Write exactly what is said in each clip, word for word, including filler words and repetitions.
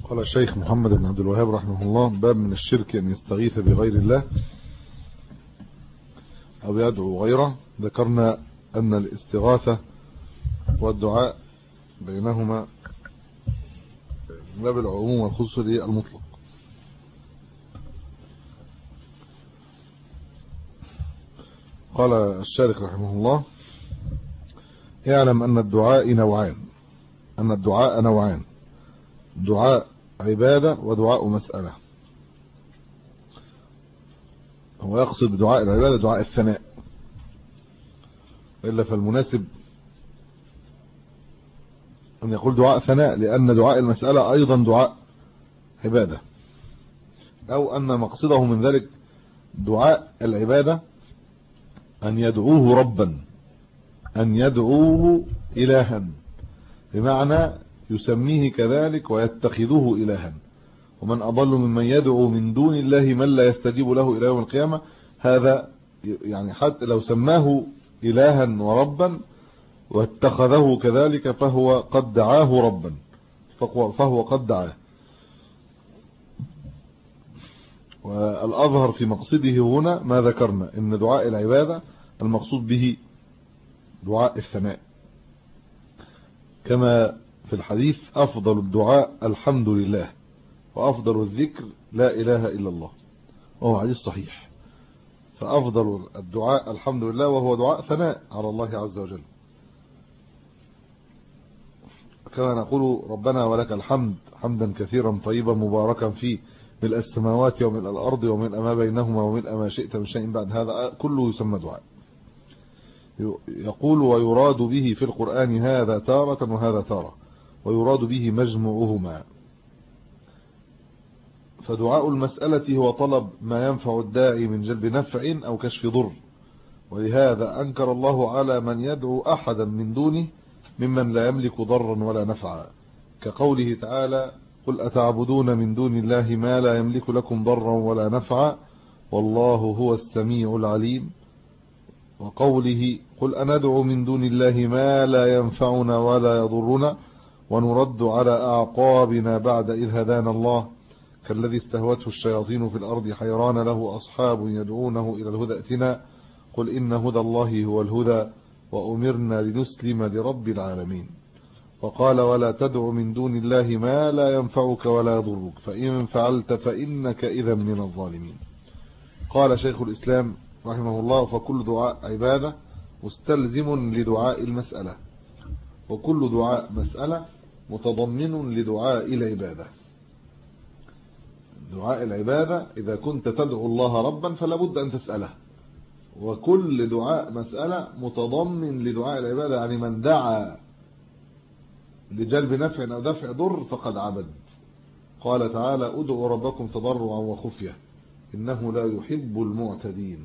قال الشيخ محمد بن عبد الوهاب رحمه الله: باب من الشرك أن يستغيث بغير الله أو يدعو غيره. ذكرنا أن الاستغاثة والدعاء بينهما باب العموم والخصوص المطلق. قال الشارح رحمه الله: اعلم أن الدعاء نوعان أن الدعاء نوعان دعاء عبادة ودعاء مسألة. هو يقصد بدعاء العبادة دعاء الثناء، إلا فالمناسب أن يقول دعاء ثناء، لأن دعاء المسألة أيضا دعاء عبادة، أو أن مقصده من ذلك دعاء العبادة أن يدعوه ربا، أن يدعوه إلها، بمعنى يسميه كذلك ويتخذه إلها. ومن أضل ممن يدعو من دون الله من لا يستجيب له إلى يوم القيامة. هذا يعني حتى لو سماه إلها وربا واتخذه كذلك فهو قد دعاه ربا، فهو قد دعاه. والأظهر في مقصده هنا ما ذكرنا، إن دعاء العبادة المقصود به دعاء الثناء، كما في الحديث: أفضل الدعاء الحمد لله، وأفضل الذكر لا إله إلا الله، وهو حديث صحيح. فأفضل الدعاء الحمد لله، وهو دعاء ثناء على الله عز وجل، كما نقول: ربنا ولك الحمد حمدا كثيرا طيبا مباركا فيه، ملء السماوات وملء الأرض وملء ما بينهما وملء ما شئت من شيء بعد. هذا كله يسمى دعاء. يقول: ويراد به في القرآن هذا تارة وهذا تارة، ويراد به مجموعهما. فدعاء المسألة هو طلب ما ينفع الداعي من جلب نفع أو كشف ضر، ولهذا أنكر الله على من يدعو أحدا من دونه ممن لا يملك ضرا ولا نفعا، كقوله تعالى: قل أتعبدون من دون الله ما لا يملك لكم ضرا ولا نفعا والله هو السميع العليم، وقوله: قل أندعو من دون الله ما لا ينفعنا ولا يضرنا ونرد على أعقابنا بعد إذ هدانا الله، كالذي استهوته الشياطين في الأرض حيران له أصحاب يدعونه إلى الهدى ائتنا قل إن هدى الله هو الهدى وأمرنا لنسلم لرب العالمين. وقال: ولا تدع من دون الله ما لا ينفعك ولا يضرك فإن فعلت فإنك إذا من الظالمين. قال شيخ الإسلام رحمه الله: فكل دعاء عبادة مستلزم لدعاء المسألة، وكل دعاء مسألة متضمن لدعاء العبادة. دعاء العبادة إذا كنت تدعو الله ربا فلا بد أن تسأله، وكل دعاء مسألة متضمن لدعاء العبادة، يعني من دعا لجلب نفع أو دفع ضر فقد عبد. قال تعالى: ادعوا ربكم تضرعا وخفية إنه لا يحب المعتدين.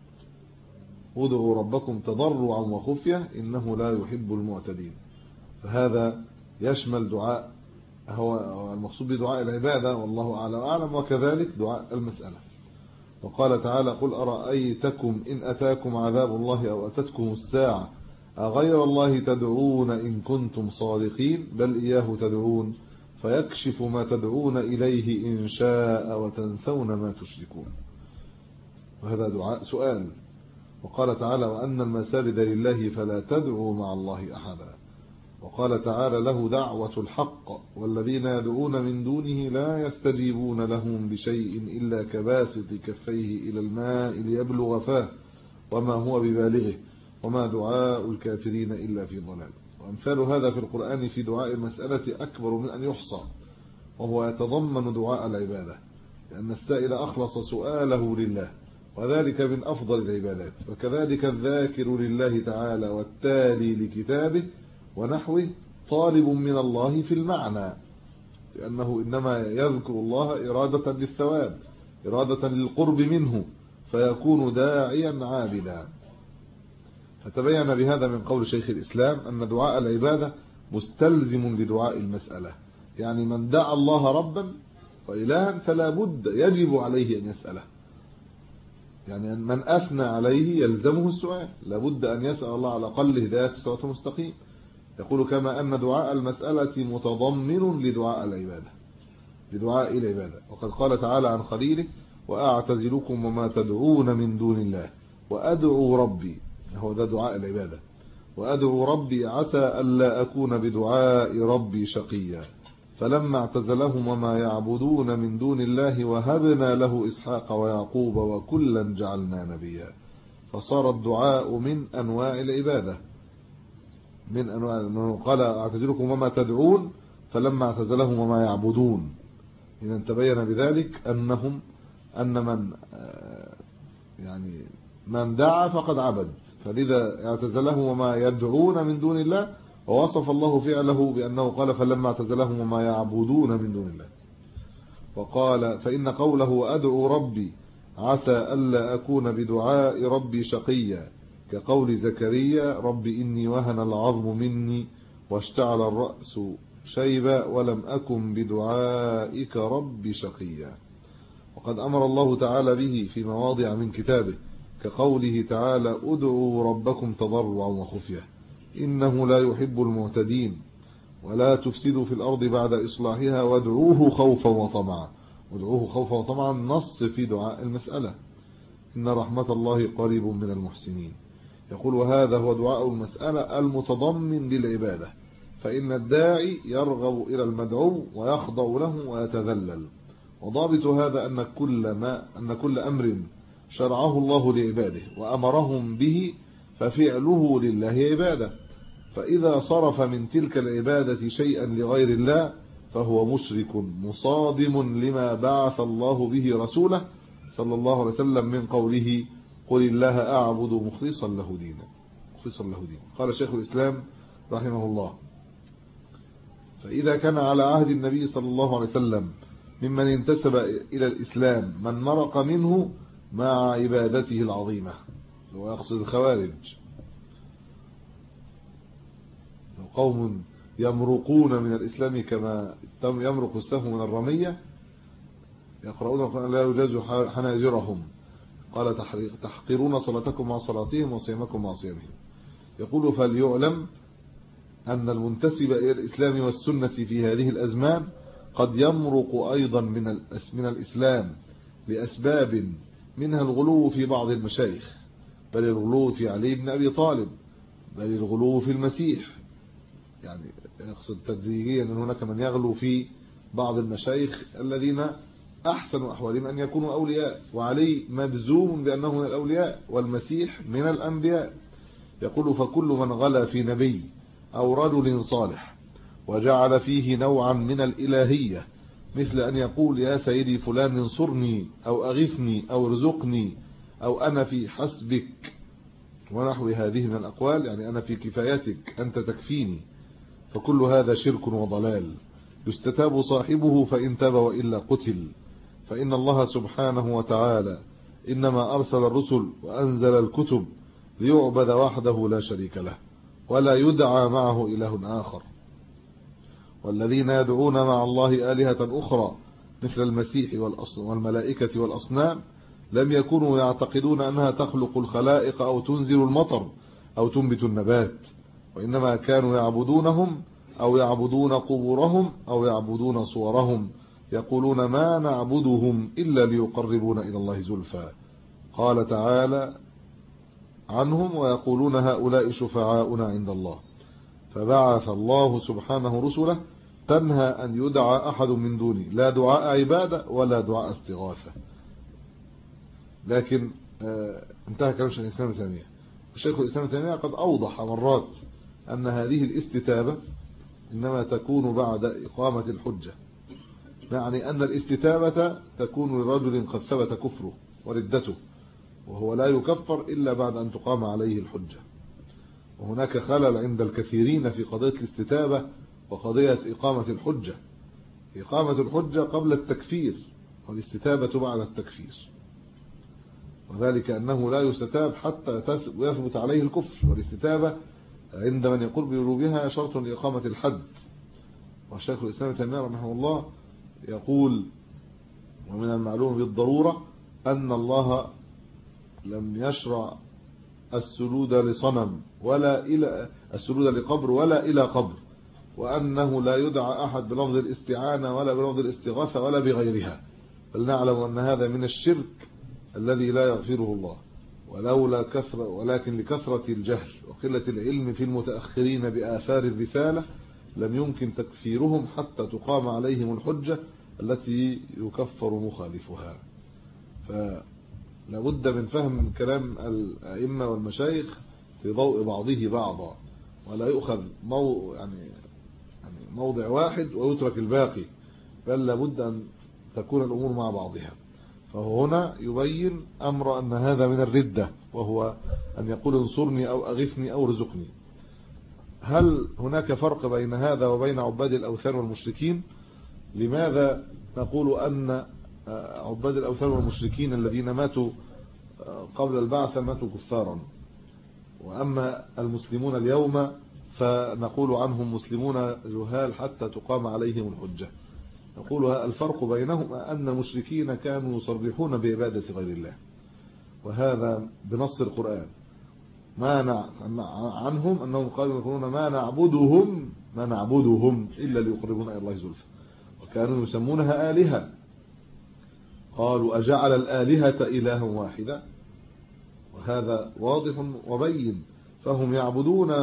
ادعوا ربكم تضرعا وخفية إنه لا يحب المعتدين. فهذا يشمل دعاء، هو المقصود بدعاء العبادة والله أعلم أعلم وكذلك دعاء المسألة. وقال تعالى: قل أرأيتكم إن أتاكم عذاب الله أو أتتكم الساعة أغير الله تدعون إن كنتم صادقين بل إياه تدعون فيكشف ما تدعون إليه إن شاء وتنسون ما تشركون. وهذا دعاء سؤال. وقال تعالى: وأن المساجد لله فلا تدعوا مع الله أحدا. وقال تعالى: له دعوة الحق والذين يدعون من دونه لا يستجيبون لهم بشيء إلا كباسط كفيه إلى الماء ليبلغ فاه وما هو ببالغه وما دعاء الكافرين إلا في ضلال. وأمثال هذا في القرآن في دعاء المسألة أكبر من أن يحصى، وهو يتضمن دعاء العبادة، لأن السائل أخلص سؤاله لله، وذلك من أفضل العبادات. وكذلك الذاكر لله تعالى والتالي لكتابه ونحوه طالب من الله في المعنى، لأنه إنما يذكر الله إرادة للثواب، إرادة للقرب منه، فيكون داعيا عابدا. فتبين بهذا من قول شيخ الإسلام أن دعاء العبادة مستلزم لدعاء المسألة، يعني من دعا الله ربا وإلها فلا بد يجب عليه أن يسأله، يعني من أثنى عليه يلزمه السؤال، لا بد أن يسأل الله على الأقل هداية الصراط المستقيم. يقول: كما أن دعاء المسألة متضمن لدعاء العبادة. لدعاء العبادة. وقد قال تعالى عن خليله وأعتزلكم وما تدعون من دون الله وأدعو ربي، هو ده دعاء العبادة، وأدعو ربي عسى ألا أكون بدعاء ربي شقيا. فلما اعتزلهم وما يعبدون من دون الله وهبنا له إسحاق ويعقوب وكلا جعلنا نبيا. فصار الدعاء من أنواع العبادة، من أنواع، أنه قال اعتزلكم وما تدعون فلما اعتزلهم وما يعبدون، إذا تبين بذلك أنهم أن من يعني من دعا فقد عبد، فلذا اعتزلهم وما يدعون من دون الله، ووصف الله فعله بأنه قال فلما اعتزلهم وما يعبدون من دون الله. وقال فإن قوله وأدعو ربي عسى ألا أكون بدعاء ربي شقيا كقول زكريا رب إني وهن العظم مني واشتعل الرأس شيبا ولم أكن بدعائك ربي شقيا. وقد أمر الله تعالى به في مواضع من كتابه كقوله تعالى ادعوا ربكم تضرعا وخفية إنه لا يحب المعتدين ولا تفسدوا في الأرض بعد إصلاحها وادعوه خوفا وطمعا. ادعوه خوفا وطمعا نص في دعاء المسألة إن رحمة الله قريب من المحسنين. يقول وهذا هو دعاء المسألة المتضمن للعبادة، فإن الداعي يرغب إلى المدعو ويخضع له ويتذلل. وضابط هذا أن كل ما أن كل أمر شرعه الله لعباده وأمرهم به ففعله لله عبادة، فإذا صرف من تلك العبادة شيئا لغير الله فهو مشرك مصادم لما بعث الله به رسوله صلى الله عليه وسلم من قوله قل الله أعبد مخلصا له دينا مخلصا له دينا. قال شيخ الإسلام رحمه الله فإذا كان على عهد النبي صلى الله عليه وسلم ممن انتسب إلى الإسلام من مرق منه مع عبادته العظيمة، ويقصد الخوارج، قوم يمرقون من الإسلام كما يمرق السهم من الرمية، يقرؤون القرآن لا يجاز حناجرهم، قال تحقرون صلاتكم مع صلاتهم وصيامكم مع صيامهم. يقول فليعلم أن المنتسب إلى الإسلام والسنة في هذه الأزمان قد يمرق أيضا من من الإسلام لأسباب منها الغلو في بعض المشايخ، بل الغلو في علي بن أبي طالب، بل الغلو في المسيح، يعني يقصد تدريجيا أن هناك من يغلو في بعض المشايخ الذين أحسن أحوالهم أن يكونوا أولياء، وعلي مجزوم بأنه من الأولياء والمسيح من الأنبياء. يقول فكل من غلا في نبي أو رجل صالح وجعل فيه نوعا من الإلهية مثل أن يقول يا سيدي فلان انصرني أو أغثني أو ارزقني أو أنا في حسبك ونحو هذه من الأقوال، يعني أنا في كفايتك أنت تكفيني، فكل هذا شرك وضلال يستتاب صاحبه فإن تاب وإلا قتل. فإن الله سبحانه وتعالى إنما أرسل الرسل وأنزل الكتب ليعبد وحده لا شريك له ولا يدعى معه إله آخر، والذين يدعون مع الله آلهة أخرى مثل المسيح والملائكة والأصنام لم يكونوا يعتقدون أنها تخلق الخلائق أو تنزل المطر أو تنبت النبات، وإنما كانوا يعبدونهم أو يعبدون قبورهم أو يعبدون صورهم يقولون ما نعبدهم إلا ليقربونا إلى الله زلفى. قال تعالى عنهم ويقولون هؤلاء شفعاؤنا عند الله. فبعث الله سبحانه رسله تنهى أن يدعى أحد من دونه، لا دعاء عبادة ولا دعاء استغاثة. لكن انتهى كلام شيخ الإسلام ابن تيمية. الشيخ الإسلام ابن تيمية قد أوضح مرات أن هذه الاستتابة إنما تكون بعد إقامة الحجة، يعني أن الاستتابة تكون لرجل قد ثبت كفره وردته، وهو لا يكفر إلا بعد أن تقام عليه الحجة. وهناك خلل عند الكثيرين في قضية الاستتابة وقضية إقامة الحجة. إقامة الحجة قبل التكفير والاستتابة بعد التكفير، وذلك أنه لا يستتاب حتى يثبت عليه الكفر، والاستتابة عند من يقول بوجوبها شرط لإقامة الحد. والشيخ الإسلام ابن تيمية رحمه الله يقول ومن المعلوم بالضرورة أن الله لم يشرع السجود لصنم ولا إلى السجود لقبر ولا إلى قبر، وأنه لا يدعى أحد بلفظ الاستعانة ولا بلفظ الاستغاثة ولا بغيرها، بل نعلم أن هذا من الشرك الذي لا يغفره الله، ولولا كثرة ولكن لكثرة الجهل وقلة العلم في المتأخرين بآثار الرسالة لم يمكن تكفيرهم حتى تقام عليهم الحجة التي يكفر مخالفها. فلا بد من فهم كلام الأئمة والمشايخ في ضوء بعضه بعضا، ولا يؤخذ مو يعني يعني موضع واحد ويترك الباقي، بل لابد أن تكون الأمور مع بعضها. فهو هنا يبين أمر أن هذا من الردة، وهو أن يقول انصرني أو أغثني أو رزقني. هل هناك فرق بين هذا وبين عباد الأوثان والمشركين؟ لماذا نقول أن عباد الأوثان والمشركين الذين ماتوا قبل البعث ماتوا كفارا، وأما المسلمون اليوم فنقول عنهم مسلمون جهال حتى تقام عليهم الحجة؟ نقول الفرق بينهما أن المشركين كانوا يصرحون بعبادة غير الله، وهذا بنص القرآن. ما عنهم أنهم قالوا يقولون ما نعبدهم ما نعبدهم إلا ليقربونا إلى الله زلفى، وكانوا يسمونها آلهة. قالوا أجعل الآلهة إلها واحدا، وهذا واضح وبين. فهم يعبدون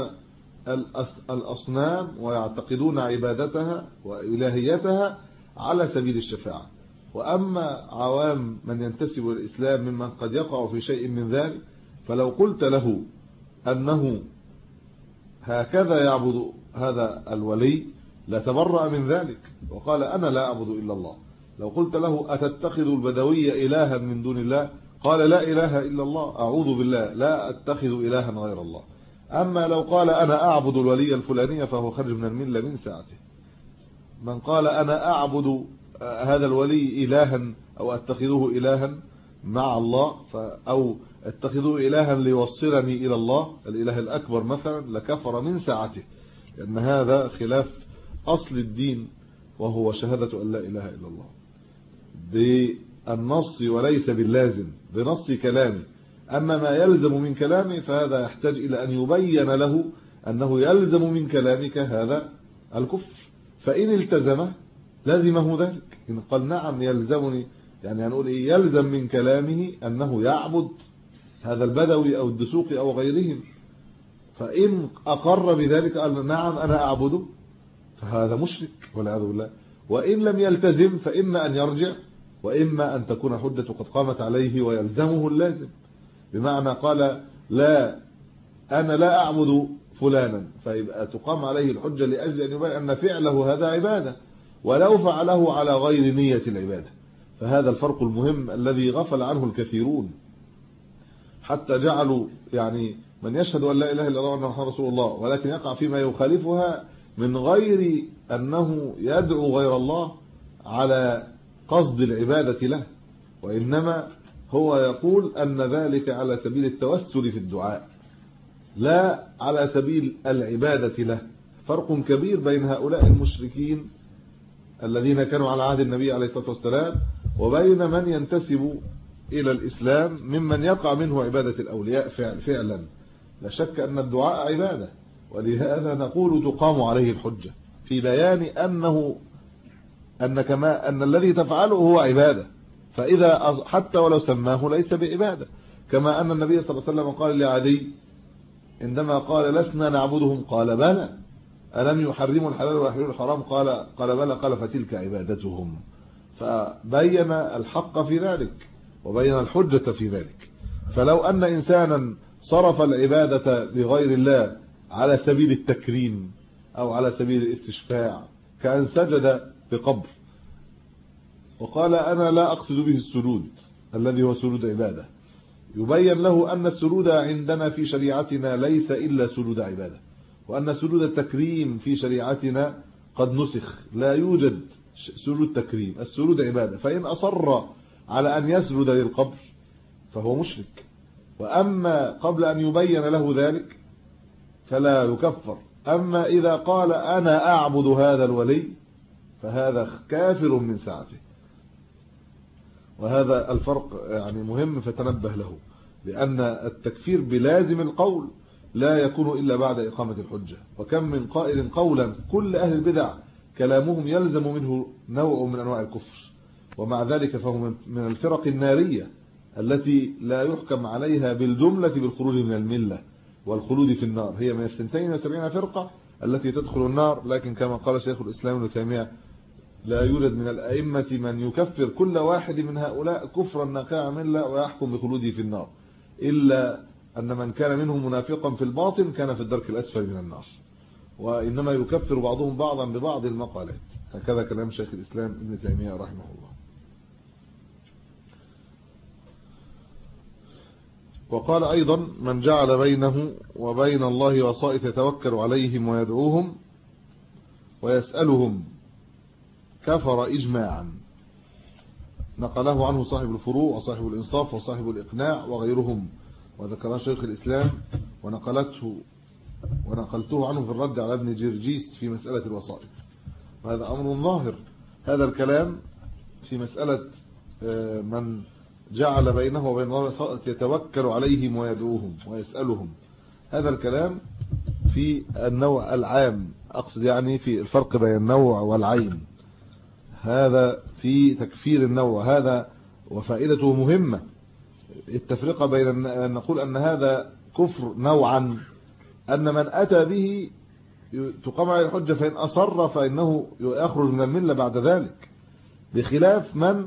الأصنام ويعتقدون عبادتها وإلهيتها على سبيل الشفاعة. وأما عوام من ينتسب للإسلام ممن قد يقع في شيء من ذلك، فلو قلت له أنه هكذا يعبد هذا الولي لتبرأ من ذلك وقال أنا لا أعبد إلا الله. لو قلت له أتتخذ البدوي إلها من دون الله، قال لا إله إلا الله، أعوذ بالله، لا أتخذ إلها غير الله. أما لو قال أنا أعبد الولي الفلاني فهو خرج من الملة من ساعته. من قال أنا أعبد هذا الولي إلها أو أتخذه إلها مع الله أو أتخذه إلها ليوصلني إلى الله الإله الأكبر مثلا، لكفر من ساعته، لأن هذا خلاف أصل الدين وهو شهادة أن لا إله إلا الله بالنص وليس باللازم، بنص كلامه. أما ما يلزم من كلامه فهذا يحتاج إلى أن يبين له أنه يلزم من كلامك هذا الكفر، فإن التزمه لازمه ذلك. إن قال نعم يلزمني، يعني هنقول إيه؟ يلزم من كلامه أنه يعبد هذا البدوي أو الدسوقي أو غيرهم. فإن أقر بذلك قال نعم أنا أعبده، فهذا مشرك والعياذ بالله. وإن لم يلتزم فإما أن يرجع وإما أن تكون حجة قد قامت عليه ويلزمه اللازم. بمعنى قال لا أنا لا أعبد فلانا، فيبقى تقام عليه الحجة لأجل أن يبين أن فعله هذا عبادة ولو فعله على غير نية العبادة. فهذا الفرق المهم الذي غفل عنه الكثيرون، حتى جعلوا يعني من يشهد أن لا إله إلا الله وأن محمد رسول الله ولكن يقع فيما يخالفها من غير أنه يدعو غير الله على قصد العبادة له، وإنما هو يقول أن ذلك على سبيل التوسل في الدعاء لا على سبيل العبادة له. فرق كبير بين هؤلاء المشركين الذين كانوا على عهد النبي عليه الصلاة والسلام وبين من ينتسب إلى الإسلام ممن يقع منه عبادة الأولياء فعلا. لا شك أن الدعاء عبادة، ولهذا نقول تقام عليه الحجة في بيان أنه أن كما أن الذي تفعله هو عبادة، فإذا حتى ولو سماه ليس بعبادة. كما أن النبي صلى الله عليه وسلم قال لعدي عندما قال لسنا نعبدهم قال بلى، ألم يحرموا الحلال ويحللوا الحرام؟ قال قال بلى، قال فتلك عبادتهم. فبين الحق في ذلك وبين الحجة في ذلك. فلو أن إنسانا صرف العبادة لغير الله على سبيل التكريم أو على سبيل الاستشفاع، كأن سجد بقبر وقال أنا لا أقصد به السجود الذي هو سجود عبادة، يبين له أن السجود عندنا في شريعتنا ليس إلا سجود عبادة، وأن سجود التكريم في شريعتنا قد نسخ، لا يوجد سجود تكريم، السجود عبادة. فإن أصر على أن يسجد للقبر فهو مشرك، وأما قبل أن يبين له ذلك فلا يكفر. أما إذا قال أنا أعبد هذا الولي فهذا كافر من ساعته. وهذا الفرق يعني مهم فتنبه له، لأن التكفير بلازم القول لا يكون إلا بعد إقامة الحجة. وكم من قائل قولا كل أهل البدع كلامهم يلزم منه نوع من أنواع الكفر، ومع ذلك فهو من الفرق النارية التي لا يحكم عليها بالجملة بالخروج من الملة والخلود في النار. هي من اثنتين وسبعين فرقة التي تدخل النار، لكن كما قال شيخ الإسلام ابن تيمية لا يوجد من الأئمة من يكفر كل واحد من هؤلاء كفرا ناقعا ملة ويحكم بخلوده في النار، إلا أن من كان منهم منافقا في الباطن كان في الدرك الأسفل من النار، وإنما يكفر بعضهم بعضا ببعض المقالات. هكذا كلام شيخ الإسلام ابن تيمية رحمه الله. وقال أيضا: من جعل بينه وبين الله وسائط يتوكل عليهم ويدعوهم ويسألهم كفر إجماعا. نقله عنه صاحب الفروع وصاحب الإنصاف وصاحب الإقناع وغيرهم، وذكره شيخ الإسلام ونقلته ونقلته عنه في الرد على ابن جرجيس في مسألة الوسائط. وهذا أمر ظاهر. هذا الكلام في مسألة من جعل بينه وبين الله وسائط يتوكل عليهم ويدعوهم ويسألهم، هذا الكلام في النوع العام، أقصد يعني في الفرق بين النوع والعين، هذا في تكفير النوع هذا، وفائدته مهمة. التفرقة بين أن نقول أن هذا كفر نوعا، أن من أتى به تقام عليه الحجة فإن أصر فإنه يخرج من الملة بعد ذلك، بخلاف من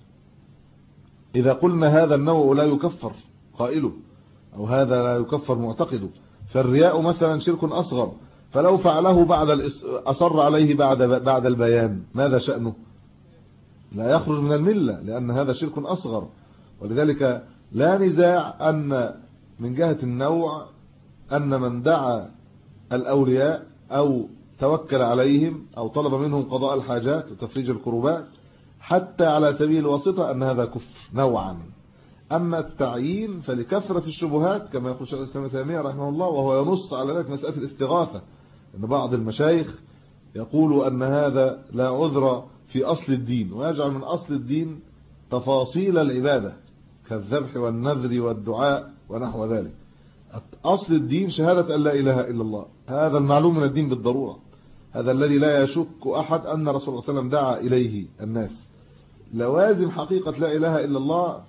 إذا قلنا هذا النوع لا يكفر قائله أو هذا لا يكفر معتقده. فالرياء مثلا شرك أصغر، فلو فعله بعد أصر عليه بعد بعد البيان ماذا شأنه؟ لا يخرج من الملة، لأن هذا شرك أصغر. ولذلك لا نزاع أن من جهة النوع أن من دعا الأولياء أو توكل عليهم أو طلب منهم قضاء الحاجات وتفريج الكروبات حتى على سبيل الواسطة أن هذا كفر نوعا. أما التعيين فلكثرة الشبهات كما يقول شيخ الإسلام ابن تيمية رحمه الله، وهو ينص على ذلك مسألة الاستغاثة، أن بعض المشايخ يقول أن هذا لا عذر في أصل الدين، ويجعل من أصل الدين تفاصيل العبادة كالذبح والنذر والدعاء ونحو ذلك. أصل الدين شهادة أن لا إله إلا الله، هذا المعلوم من الدين بالضرورة، هذا الذي لا يشك أحد أن رسول الله صلى الله عليه وسلم دعا إليه الناس. لوازم حقيقة لا إله إلا الله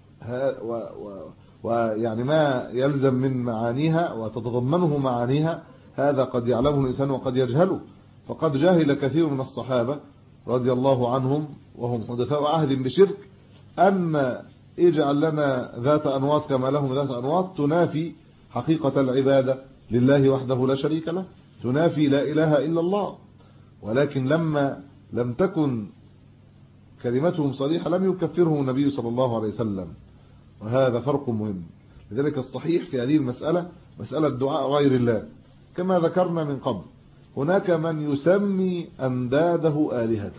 ويعني ما يلزم من معانيها وتتضمنه معانيها، هذا قد يعلمه الإنسان وقد يجهله. فقد جاهل كثير من الصحابة رضي الله عنهم وهم حدثاء عهد بشرك أن اجعل لنا ذات أنواط كما لهم ذات أنواط تنافي حقيقة العبادة لله وحده لا شريك له، تنافي لا إله إلا الله. ولكن لما لم تكن كلمتهم صريحة لم يكفرهم النبي صلى الله عليه وسلم، وهذا فرق مهم. لذلك الصحيح في هذه المسألة مسألة دعاء غير الله كما ذكرنا من قبل. هناك من يسمي أنداده آلهة،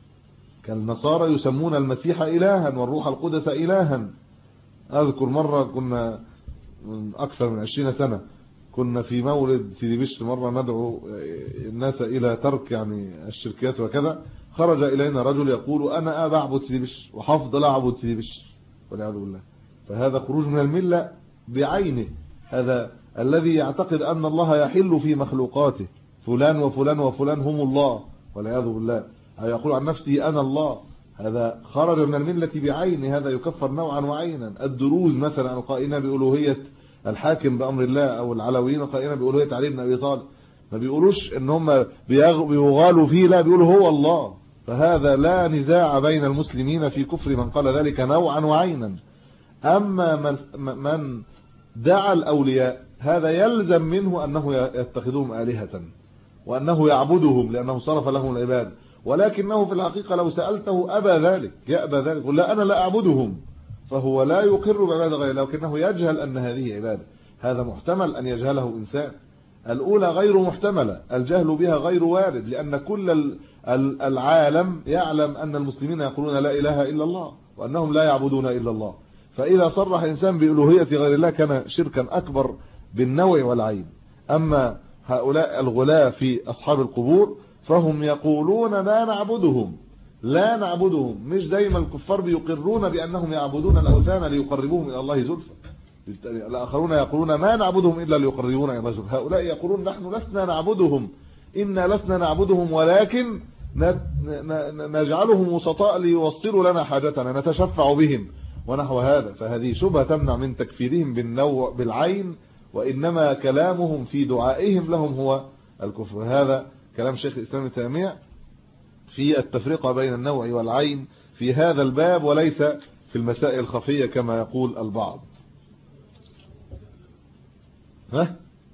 كالنصارى يسمون المسيح إلها والروح القدس إلها. أذكر مرة كنا من أكثر من عشرين سنة كنا في مولد سيدي بشر، مرة ندعو الناس إلى ترك يعني الشركيات وكذا، خرج إلينا رجل يقول أنا أبا أعبد سيدي بشر وحفظ لا أعبد سيدي بشر والعياذ بالله. فهذا خروج من الملة بعينه. هذا الذي يعتقد أن الله يحل في مخلوقاته، فلان وفلان وفلان هم الله والعياذ بالله، أو يقول عن نفسه أنا الله، هذا خرج من الملة بعينه، هذا يكفر نوعا وعينا. الدروز مثلا القائلين بألوهية الحاكم بأمر الله، أو العلويين القائلين بألوهية علي بن أبي طالب، ما بيقولوش ان هم بيغالوا فيه، لا بيقولوا هو الله. فهذا لا نزاع بين المسلمين في كفر من قال ذلك نوعا وعينا. أما من, من دعا الأولياء هذا يلزم منه أنه يتخذهم آلهة وأنه يعبدهم لأنه صرف لهم العباد، ولكنه في الحقيقة لو سألته أبى ذلك، يأبى ذلك، يقول لا أنا لا أعبدهم، فهو لا يقر بعبادة غير الله، لكنه يجهل أن هذه عبادة. هذا محتمل أن يجهله إنسان. الأولى غير محتملة، الجهل بها غير وارد، لأن كل العالم يعلم أن المسلمين يقولون لا إله إلا الله وأنهم لا يعبدون إلا الله. فإذا صرح إنسان بألوهية غير الله كان شركا أكبر بالنوع والعين. أما هؤلاء الغلاة في أصحاب القبور فهم يقولون لا نعبدهم لا نعبدهم. مش دايما الكفار بيقرون بأنهم يعبدون الأوثان ليقربوهم إلى الله زلفى، الآخرون يقولون ما نعبدهم إلا ليقربونا إلى الله، هؤلاء يقولون نحن لسنا نعبدهم، إنا لسنا نعبدهم ولكن نجعلهم وسطاء ليوصلوا لنا حاجتنا نتشفع بهم ونحو هذا. فهذه شبهة تمنع من تكفيرهم بالنوع بالعين، وإنما كلامهم في دعائهم لهم هو الكفر. هذا كلام شيخ الإسلام ابن تيمية في التفرقة بين النوع والعين في هذا الباب، وليس في المسائل الخفية كما يقول البعض. ها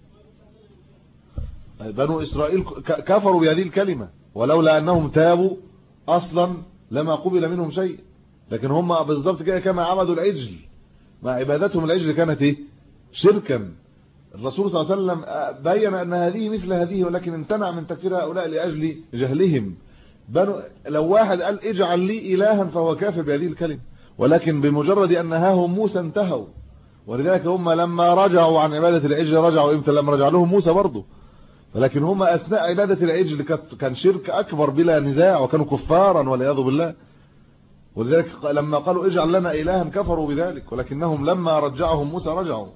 بنو إسرائيل كفروا بهذه الكلمة، ولولا أنهم تابوا أصلا لما قبل منهم شيء، لكن هم بالضبط كده كما عبدوا العجل، مع عبادتهم العجل كانت ايه؟ شركا. الرسول صلى الله عليه وسلم بين أن هذه مثل هذه، ولكن امتنع من تكفير هؤلاء لأجل جهلهم. بنو لو واحد قال اجعل لي إلها فهو كافر بهذه الكلمة، ولكن بمجرد أن نهاهم موسى انتهوا. ولذلك هم لما رجعوا عن عبادة العجل رجعوا امتى؟ لما رجع لهم موسى برضه. ولكن هم أثناء عبادة العجل كان شرك أكبر بلا نزاع، وكانوا كفارا والعياذ بالله. ولذلك لما قالوا اجعل لنا إلها كفروا بذلك، ولكنهم لما رجعهم موسى رجعوا.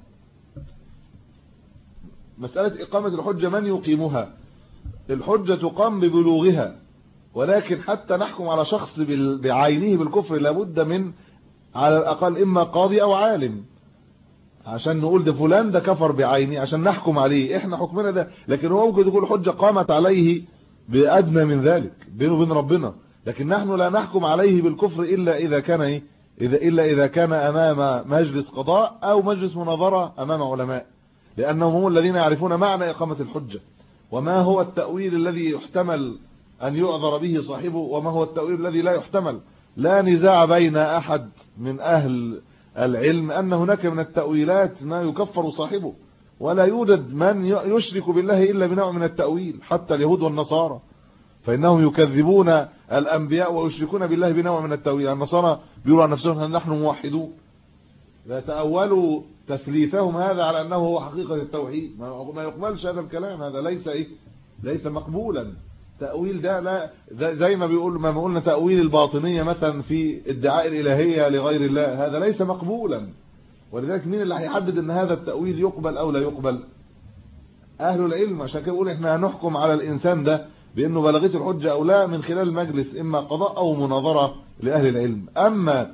مسألة إقامة الحجة من يقيمها؟ الحجة تقام ببلوغها، ولكن حتى نحكم على شخص بعينه بالكفر لابد من على الأقل إما قاضي أو عالم، عشان نقول ده فلان ده كفر بعينه عشان نحكم عليه، احنا حكمنا ده. لكن هو ممكن تقول حجة قامت عليه بأدنى من ذلك بينه وبين ربنا، لكن نحن لا نحكم عليه بالكفر إلا إذا كان إيه؟ إذا إلا إذا كان أمام مجلس قضاء أو مجلس مناظرة أمام علماء، لأنهم هم الذين يعرفون معنى إقامة الحجة، وما هو التأويل الذي يحتمل أن يعذر به صاحبه، وما هو التأويل الذي لا يحتمل. لا نزاع بين أحد من أهل العلم أن هناك من التأويلات ما يكفر صاحبه، ولا يوجد من يشرك بالله إلا بنوع من التأويل، حتى اليهود والنصارى فإنهم يكذبون الأنبياء ويشركون بالله بنوع من التأويل. النصارى بيقولوا عن نفسهم نحن موحدون، يتأولوا تثليثهم هذا على أنه هو حقيقة التوحيد. ما يقبلش هذا الكلام، هذا ليس إيه؟ ليس مقبولا. تأويل ده لا زي ما بيقول ما قلنا تأويل الباطنية مثلا في ادعاء الإلهية لغير الله، هذا ليس مقبولا. ولذلك مين اللي هيحدد ان هذا التأويل يقبل او لا يقبل؟ اهل العلم. عشان كده بيقول احنا هنحكم على الانسان ده بانه بلغته الحجة او لا من خلال المجلس، اما قضاء او مناظرة لاهل العلم. اما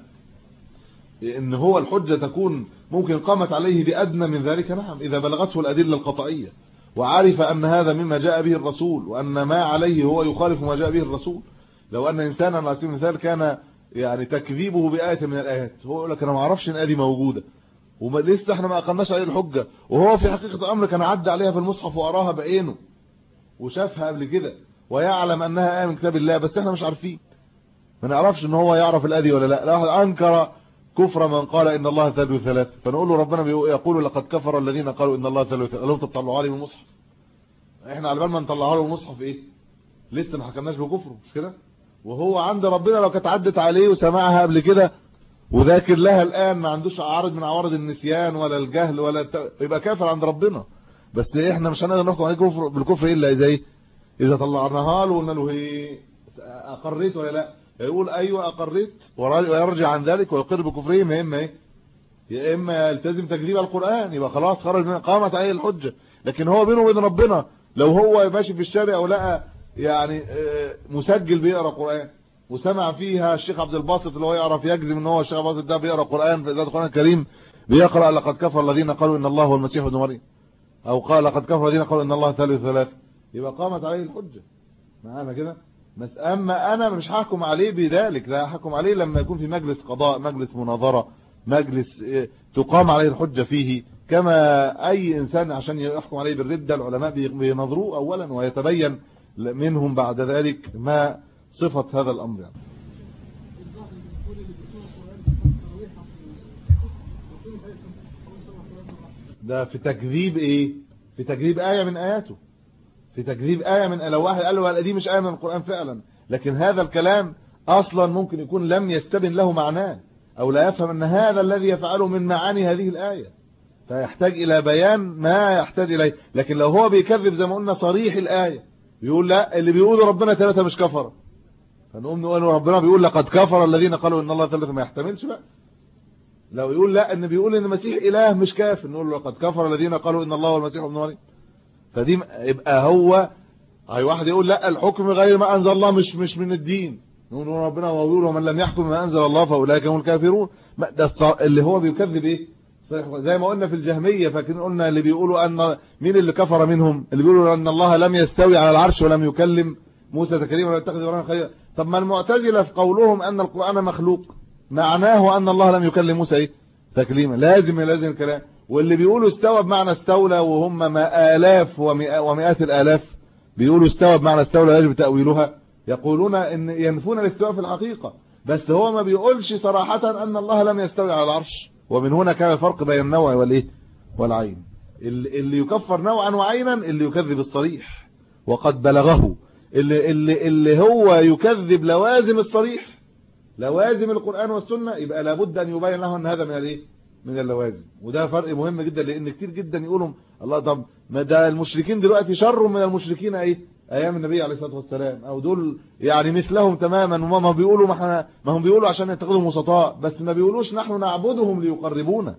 ان هو الحجة تكون ممكن قامت عليه بأدنى من ذلك، نعم، اذا بلغته الادلة القطعية وعرف ان هذا مما جاء به الرسول، وان ما عليه هو يخالف ما جاء به الرسول. لو ان انسانا على سبيل المثال كان يعني تكذيبه بآية من الآيات، هو يقول لك انا ما اعرفش ان ادي موجودة ولسه احنا ما اقمناش عليه الحجة، وهو في حقيقة الامر كان عدى عليها في المصحف وقراها بعينه وشافها قبل كده ويعلم انها آية من كتاب الله، بس احنا مش عارفين، ما نعرفش ان هو يعرف الادي ولا لا. لا واحد انكر كفر من قال ان الله ثالث ثلاثة، فنقول له ربنا يقول لقد كفر الذين قالوا ان الله ثالث ثلاثة. لو تطلعوا عليه من المصحف، احنا على بال ما نطلعها له من المصحف ايه لسه ما حكمناش بكفره، مش كده؟ وهو عند ربنا لو كانت عدت عليه وسمعها قبل كده وذاكر لها الآن، ما عندوش عارض من عوارض النسيان ولا الجهل ولا الت... يبقى كافر عند ربنا. بس احنا مش هنقدر نحكم عليه كفر بالكفر الا اذا ايه؟ اذا طلعناها له وقلنا له هي اقريت ولا لا، يقول ايوه اقريت ويرجع عن ذلك ويقر بكفرهم، يا اما ايه؟ يا اما يلتزم تكذيب القرآن، يبقى خلاص خرج من قامت عليه الحجة. لكن هو بينه وبين ربنا لو هو ماشي في الشارع ولقى يعني مسجل بيقرا قرآن وسمع فيها الشيخ عبد الباسط اللي هو يعرف يجزم ان هو الشيخ عبد الباسط ده بيقرا قرآن في ذات القرآن الكريم، بيقرا لقد كفر الذين قالوا ان الله هو المسيح ابن مريم، او قال لقد كفر الذين قالوا ان الله ثالث ثلاثة، يبقى قامت عليه الحجة معانا كده. بس اما انا مش هحكم عليه بذلك، ده هحكم عليه لما يكون في مجلس قضاء، مجلس مناظرة، مجلس تقام عليه الحجة فيه، كما اي انسان عشان يحكم عليه بالردة العلماء بينظروه اولا ويتبين منهم بعد ذلك ما صفة هذا الامر يعني. ده في تكذيب ايه؟ في تكذيب آية من آياته، في تكذيب آية من لو واحد قال له دي مش آية من القرآن فعلا، لكن هذا الكلام اصلا ممكن يكون لم يستبن له معناه او لا يفهم ان هذا الذي يفعله من معاني هذه الآية، فيحتاج الى بيان ما يحتاج اليه. لكن لو هو بيكذب زي ما قلنا صريح الآية، بيقول لا اللي بيقولوا ربنا ثلاثة مش كفر، فنقوم نقول ربنا بيقول لقد كفر الذين قالوا ان الله ثلاثة، ما يحتملش بقى، لو يقول لا ان بيقول ان المسيح اله مش كافر، نقول له لقد كفر الذين قالوا ان الله هو المسيح ابن مريم. فدي يبقى هو اي واحد يقول لا الحكم غير ما انزل الله مش مش من الدين، نقول ربنا ويقول ومن لم يحكم ما انزل الله فاولئك هم الكافرون. ده اللي هو بيكذب ايه زي ما قلنا في الجهميه. فاكرين قلنا اللي بيقولوا ان مين اللي كفر منهم؟ اللي بيقولوا ان الله لم يستوي على العرش ولم يكلم موسى تكليما ولا يتخذ ابراهيم خليلا. طب ما المعتزله في قولهم ان القران مخلوق معناه ان الله لم يكلم موسى ايه تكليما، لازم لازم الكلام. واللي بيقولوا استوى بمعنى استولى وهم ما آلاف ومئات الآلاف بيقولوا استوى بمعنى استولى يجب تأويلها، يقولون ان ينفون الاستواء في الحقيقة، بس هو ما بيقولش صراحة ان الله لم يستوي على العرش. ومن هنا كان الفرق بين النوع والايه والعين. اللي يكفر نوعا وعينا اللي يكذب الصريح وقد بلغه، اللي, اللي, اللي هو يكذب لوازم الصريح لوازم القرآن والسنة، يبقى لابد ان يبين له ان هذا من الايه من اللوازم. وده فرق مهم جدا، لان كتير جدا يقولوا الله طب ما ده المشركين دلوقتي شر من المشركين ايه ايام النبي عليه الصلاه والسلام، او دول يعني مثلهم تماما. وما بيقولوا ما احنا ما هم بيقولوا عشان يتخذوا وسطاء، بس ما بيقولوش نحن نعبدهم ليقربونا.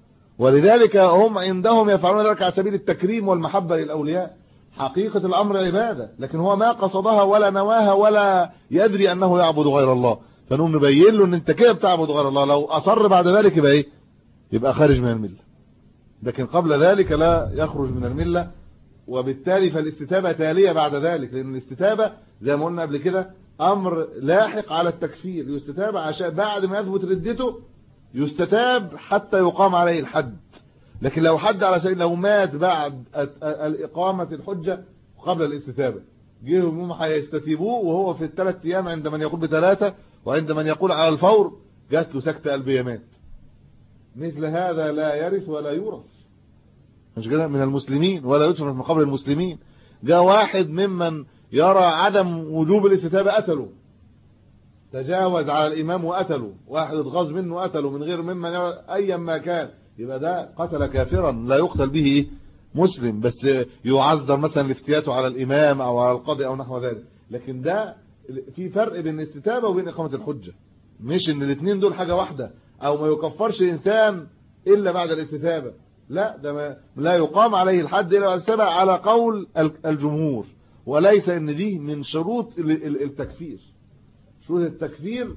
ولذلك هم عندهم يفعلون ذلك على سبيل التكريم والمحبه للاولياء. حقيقه الامر عباده، لكن هو ما قصدها ولا نواها ولا يدري انه يعبد غير الله. فنقوم نبين له ان انت كده بتعبد غير الله، لو اصر بعد ذلك يبقى ايه يبقى خارج من المله، لكن قبل ذلك لا يخرج من المله. وبالتالي فالاستتابه تاليه بعد ذلك، لان الاستتابه زي ما قلنا قبل كده امر لاحق على التكفير. يستتاب عشان بعد ما يثبت ردته يستتاب حتى يقام عليه الحد. لكن لو حد على سبيل لو مات بعد الاقامه الحجه قبل الاستتابه جيهم هم هيستتيبوه وهو في الثلاث ايام، عند من يقول بثلاثه وعند من يقول على الفور جات له سكته قلبيه مات. مثل هذا لا يرث ولا يورث، مش كده من المسلمين ولا يدفن في مقابر المسلمين. جاء واحد ممن يرى عدم وجوب الاستتابه قتله، تجاوز على الامام وقتله، واحد اتغاظ منه وقتله من غير ممن يرى ايا ما كان، يبقى ده قتل كافرا لا يقتل به ايه مسلم، بس يعذر مثلا لافتياته على الامام او على القاضي او نحو ذلك. لكن ده في فرق بين الاستتابه وبين اقامه الحجه، مش ان الاثنين دول حاجه واحده، او ما يكفرش انسان الا بعد الاستتابه. لا، ده ما لا يقام عليه الحد الا بعد الاستتابه على قول الجمهور، وليس ان دي من شروط التكفير. شروط التكفير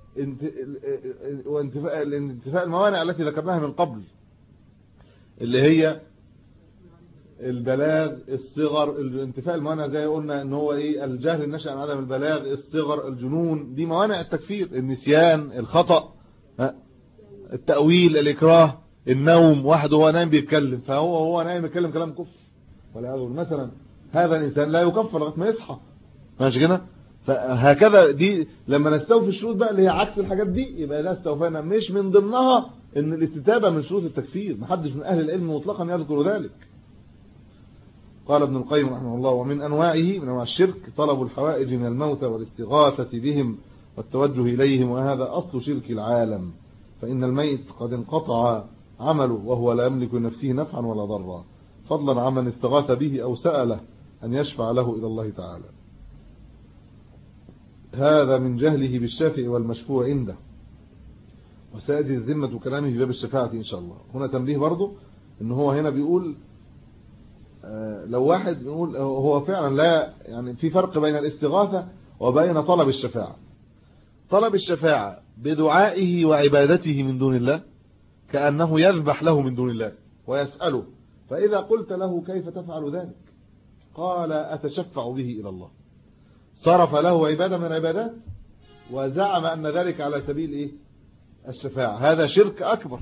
وانتفاء الانتفاء الموانع التي ذكرناها من قبل، اللي هي البلاغ، الصغر، الانتفاء الموانع زي قلنا ان هو ايه الجهل الناشئ عن عدم البلاغ، الصغر، الجنون، دي موانع التكفير. النسيان، الخطأ، التأويل، الإكراه، النوم، واحد هو نايم بيتكلم فهو هو نايم يتكلم كلام كفر ولا يقول مثلا هذا الانسان لا يكفر لغايه ما يصحى، ماشي كده. فهكذا دي لما نستوفي الشروط بقى اللي هي عكس الحاجات دي يبقى ده استوفينا. مش من ضمنها ان الاستتابه من شروط التكفير، محدش من اهل العلم مطلقا يذكر ذلك. قال ابن القيم رحمه الله: ومن انواعه من انواع الشرك طلب الحوائج من الموتى والاستغاثه بهم والتوجه اليهم، وهذا اصل شرك العالم، فان الميت قد انقطع عمله وهو لا يملك لنفسه نفعا ولا ضرا، فضلا عمن استغاث به او سأله ان يشفع له الى الله تعالى. هذا من جهله بالشافع والمشفوع عنده، وسيأتي الذمة كلامه في باب الشفاعة إن شاء الله. هنا تنبيه برضو إن هو هنا بيقول آه لو واحد بيقول هو فعلا لا، يعني في فرق بين الاستغاثة وبين طلب الشفاعة. طلب الشفاعة بدعائه وعبادته من دون الله كأنه يذبح له من دون الله ويسأله، فإذا قلت له كيف تفعل ذلك قال أتشفع به إلى الله، صرف له عبادة من العبادات وزعم أن ذلك على سبيل إيه؟ الشفاعة. هذا شرك أكبر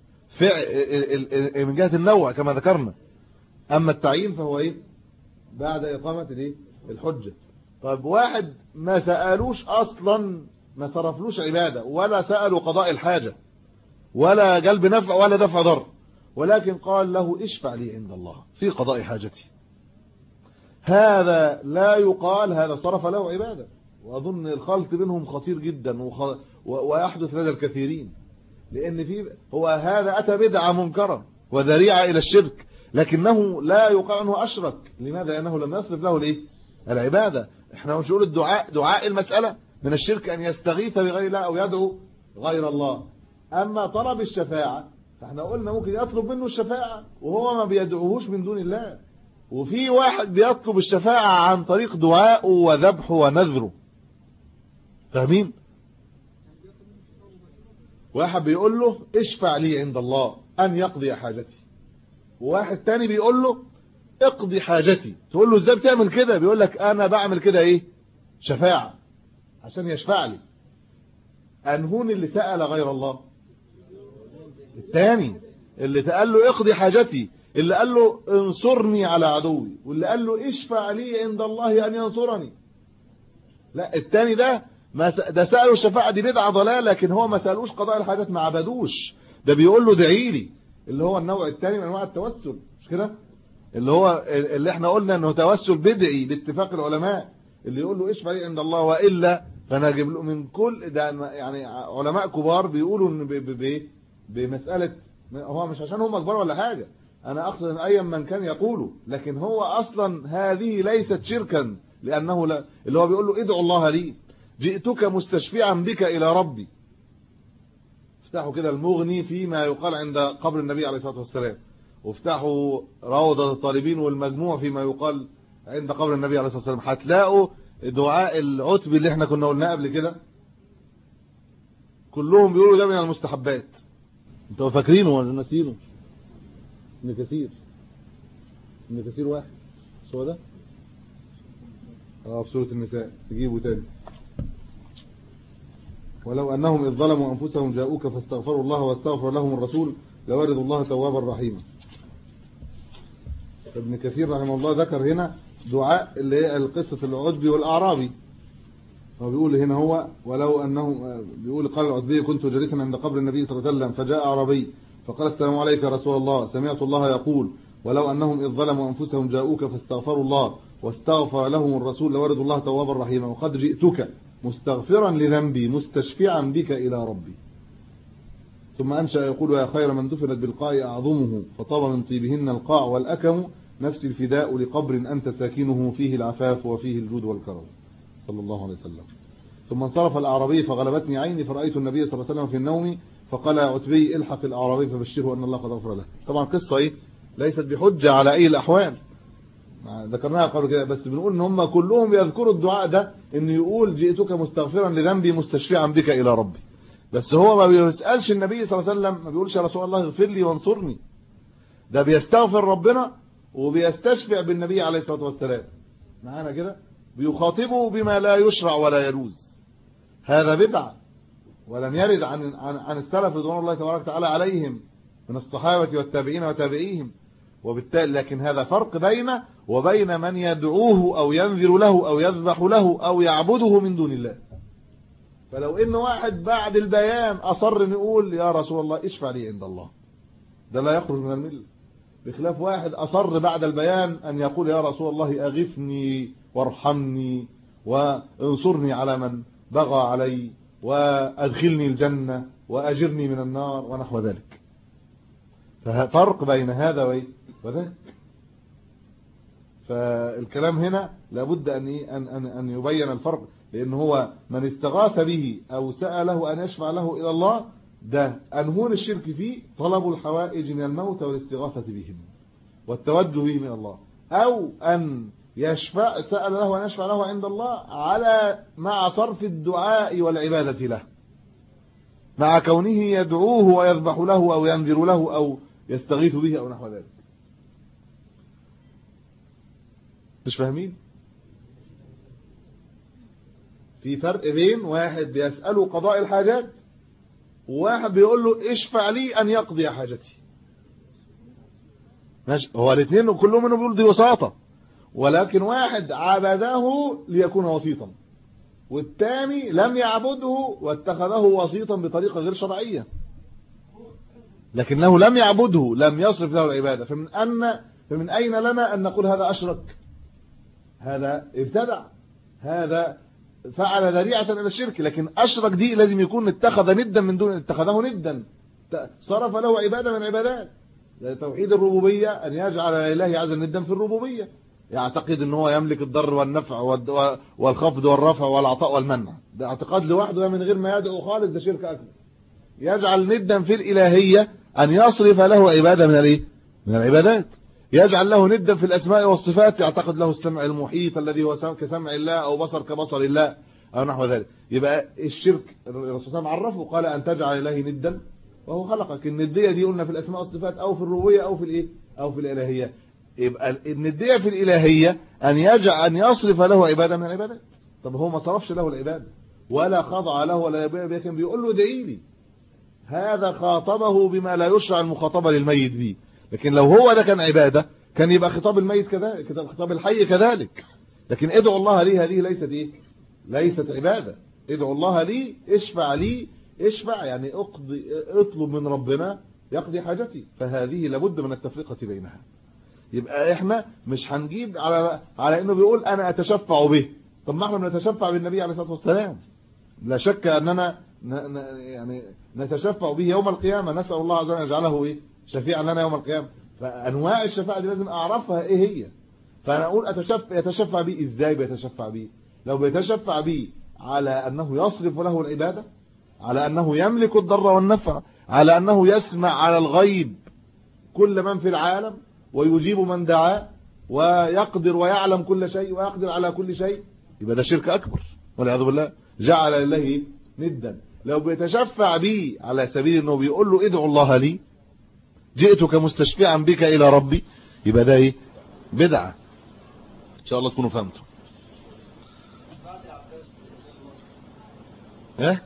من جهة النوع كما ذكرنا. أما التعيين فهو إيه؟ بعد إقامة الإيه؟ الحجة. طيب واحد ما سألوش أصلا، ما صرفلوش عبادة ولا سألوا قضاء الحاجة ولا جلب نفع ولا دفع ضر، ولكن قال له اشفع لي عند الله في قضاء حاجتي، هذا لا يقال هذا صرف له عبادة. وأظن الخلط بينهم خطير جدا وخ... ويحدث لدى الكثيرين، لأن في هو هذا أتى بدعة منكرة وذريعة إلى الشرك، لكنه لا يقال أنه أشرك. لماذا؟ لأنه لم يصرف له الإيه؟ العبادة. احنا مش نقول الدعاء دعاء المسألة من الشرك أن يستغيث بغير الله أو يدعو غير الله. أما طلب الشفاعة فاحنا قلنا ممكن يطلب منه الشفاعة وهو ما بيدعوهوش من دون الله، وفي واحد بيطلب الشفاعة عن طريق دعائه وذبحه ونذره. فاهمين؟ واحد بيقول له اشفع لي عند الله أن يقضي حاجتي، وواحد تاني بيقول له اقضي حاجتي. تقول له ازاي بتعمل كده؟ بيقول لك انا بعمل كده ايه؟ شفاعة، عشان يشفع لي. انهون اللي سأل غير الله؟ التاني اللي قال له اقضي حاجتي، اللي قال له انصرني على عدوي، واللي قال له اشفع لي عند الله ان ينصرني. لا، التاني ده ما س... ده سأله الشفاعة، دي بدعة ضلال، لكن هو ما سألوش قضاء الحاجات، ما عبدوش، ده بيقول له ادعي لي، اللي هو النوع الثاني من انواع التوسل، مش كده؟ اللي هو اللي احنا قلنا انه توسل بدعي باتفاق العلماء، اللي يقول له اشفع لي عند الله والا فانا اجيب له من كل ده. يعني علماء كبار بيقولوا ان بمساله، هو مش عشان هم كبار ولا حاجه، انا اقصد ان ايا من كان يقوله، لكن هو اصلا هذه ليست شركا، لانه لا، اللي هو بيقول له ادعو الله لي، جئتك مستشفعا بك الى ربي. افتحوا كده المغني فيما يقال عند قبر النبي عليه الصلاه والسلام، وافتحوا روضة الطالبين والمجموع فيما يقال عند قبر النبي عليه الصلاة والسلام، هتلاقوا دعاء العتب اللي احنا كنا قلناه قبل كده، كلهم بيقولوا ده من المستحبات. انتوا فاكرينه ولا ناسينه؟ ابن كثير ابن كثير واحد، مش هو ده؟ اه في سورة النساء، تجيبوا تاني. ولو انهم اذ ظلموا انفسهم جاءوك فاستغفروا الله واستغفر لهم الرسول لوجدوا الله توابا رحيما. ابن كثير رحمه الله ذكر هنا دعاء اللي هي القصة العتبي والأعرابي، هو بيقول هنا هو ولو أنه بيقول قال العتبي كنت جالسا عند قبر النبي صلى الله عليه وسلم فجاء أعرابي فقال السلام عليك يا رسول الله، سمعت الله يقول ولو أنهم إذ ظلموا أنفسهم جاءوك فاستغفروا الله واستغفر لهم الرسول لوجدوا الله توابا رحيما، وقد جئتك مستغفرا لذنبي مستشفعا بك إلى ربي. ثم أنشأ يقول يا خير من دفنت بالقاع أعظمه فطاب من طيبهن القاع والأكم نفس الفداء لقبر أنت ساكنه فيه العفاف وفيه الجود والكرم، صلى الله عليه وسلم. ثم انصرف الأعرابي فغلبتني عيني فرأيت النبي صلى الله عليه وسلم في النوم فقال يا عتبي الحق الأعرابي فبشره أن الله قد غفر له. طبعا قصة إيه؟ ليست بحجة على أي الأحوال، ذكرناها قبل كده، بس بنقول ان هم كلهم يذكروا الدعاء ده، ان يقول جئتك مستغفرا لذنبي مستشفعا بك إلى ربي. بس هو ما بيسألش النبي صلى الله عليه وسلم، ما بيقولش يا رسول الله اغفر لي وانصرني، ده بيستغفر ربنا وبيستشفع بالنبي عليه الصلاة والسلام. معانا كده بيخاطبه بما لا يشرع ولا يجوز، هذا بدعة ولم يرد عن عن, عن السلف رضوان الله تبارك وتعالى عليهم من الصحابة والتابعين وتابعيهم. وبالتالي لكن هذا فرق بينه وبين من يدعوه أو ينذر له أو يذبح له أو يعبده من دون الله. فلو إن واحد بعد البيان أصر أن يقول يا رسول الله اشفع لي عند الله، ده لا يخرج من الملة، بخلاف واحد أصر بعد البيان أن يقول يا رسول الله أغثني وارحمني وانصرني على من بغى علي وأدخلني الجنة وأجرني من النار ونحو ذلك. ففرق بين هذا وذاك. فالكلام هنا لابد أن أن أن يبين الفرق، لأن هو من استغاث به أو سأله أن يشفع له إلى الله، ده أنهون الشرك فيه طلب الحوائج من الموت والاستغاثة بهم والتوجه به من الله، أو أن يشفع سأل له أن يشفع له عند الله على مع صرف الدعاء والعبادة له، مع كونه يدعوه ويذبح له أو ينذر له أو يستغيث به أو نحو ذلك. مش فاهمين؟ في فرق بين واحد بيسأله قضاء الحاجات وواحد بيقول له اشفع لي أن يقضي حاجتي. ماشي، هو الاثنين كلهم منهم بيقولوا دي وساطة، ولكن واحد عبده ليكون وسيطا، والثاني لم يعبده واتخذه وسيطا بطريقة غير شرعية، لكنه لم يعبده، لم يصرف له العبادة. فمن أن فمن أين لنا أن نقول هذا أشرك، هذا ابتدع، هذا فعل ذريعة إلى الشرك. لكن أشرك دي لازم يكون اتخذ ندا من دون، اتخذه ندا، صرف له عبادة من عبادات. توحيد الربوبية أن يجعل لله عز ندا في الربوبية، يعتقد ان هو يملك الضر والنفع والخفض والرفع والعطاء والمنع، ده اعتقاد لوحده من غير ما يدعو خالص، ده شرك أكبر. يجعل ندا في الإلهية أن يصرف له عبادة من الايه من العبادات، يجعل له ندا في الأسماء والصفات، يعتقد له السمع المحيط الذي هو كسمع الله أو بصر كبصر الله أو نحو ذلك. يبقى الشرك الرسول صلى الله عليه وسلم عرفه، قال أن تجعل الله ندا وهو خلقك. الندية دي قلنا في الأسماء والصفات أو في الربوبية أو في الإيه أو في الإلهية. يبقى الندية في الإلهية أن يجعل أن يصرف له عبادة من العبادات. طب هو ما صرفش له العبادة ولا خضع له ولا يبقى، كان بيقول له ادعي لي. هذا خاطبه بما لا يشرع المخاطبة للميت به. لكن لو هو ده كان عبادة كان يبقى خطاب الميت كذلك، خطاب الحي كذلك. لكن ادعو الله لي هذه ليست ايه ليست عبادة. ادعو الله لي، اشفع لي، اشفع يعني اقضي، اطلب من ربنا يقضي حاجتي. فهذه لابد من التفرقة بينها. يبقى احنا مش هنجيب على على انه بيقول انا اتشفع به. طب ما احنا بنتشفع بالنبي عليه الصلاة والسلام، لا شك اننا يعني نتشفع به يوم القيامة. نسأل الله عز وجل ان يجعله ايه شفيعا لنا يوم القيامة. فانواع الشفاعة دي لازم اعرفها ايه هي. فانا اقول اتشفع يتشفع به ازاي؟ بيتشفع به لو بيتشفع به على انه يصرف له العبادة، على انه يملك الضر والنفع، على انه يسمع على الغيب كل من في العالم ويجيب من دعاه ويقدر ويعلم كل شيء ويقدر على كل شيء، يبقى ده شرك اكبر والعياذ بالله. جعل لله ندا. لو بيتشفع به على سبيل انه بيقول له ادعو الله لي، جئتك مستشفعا بك الى ربي، يبقى ده ايه بدعه. ان شاء الله تكونوا فهمتوا. ها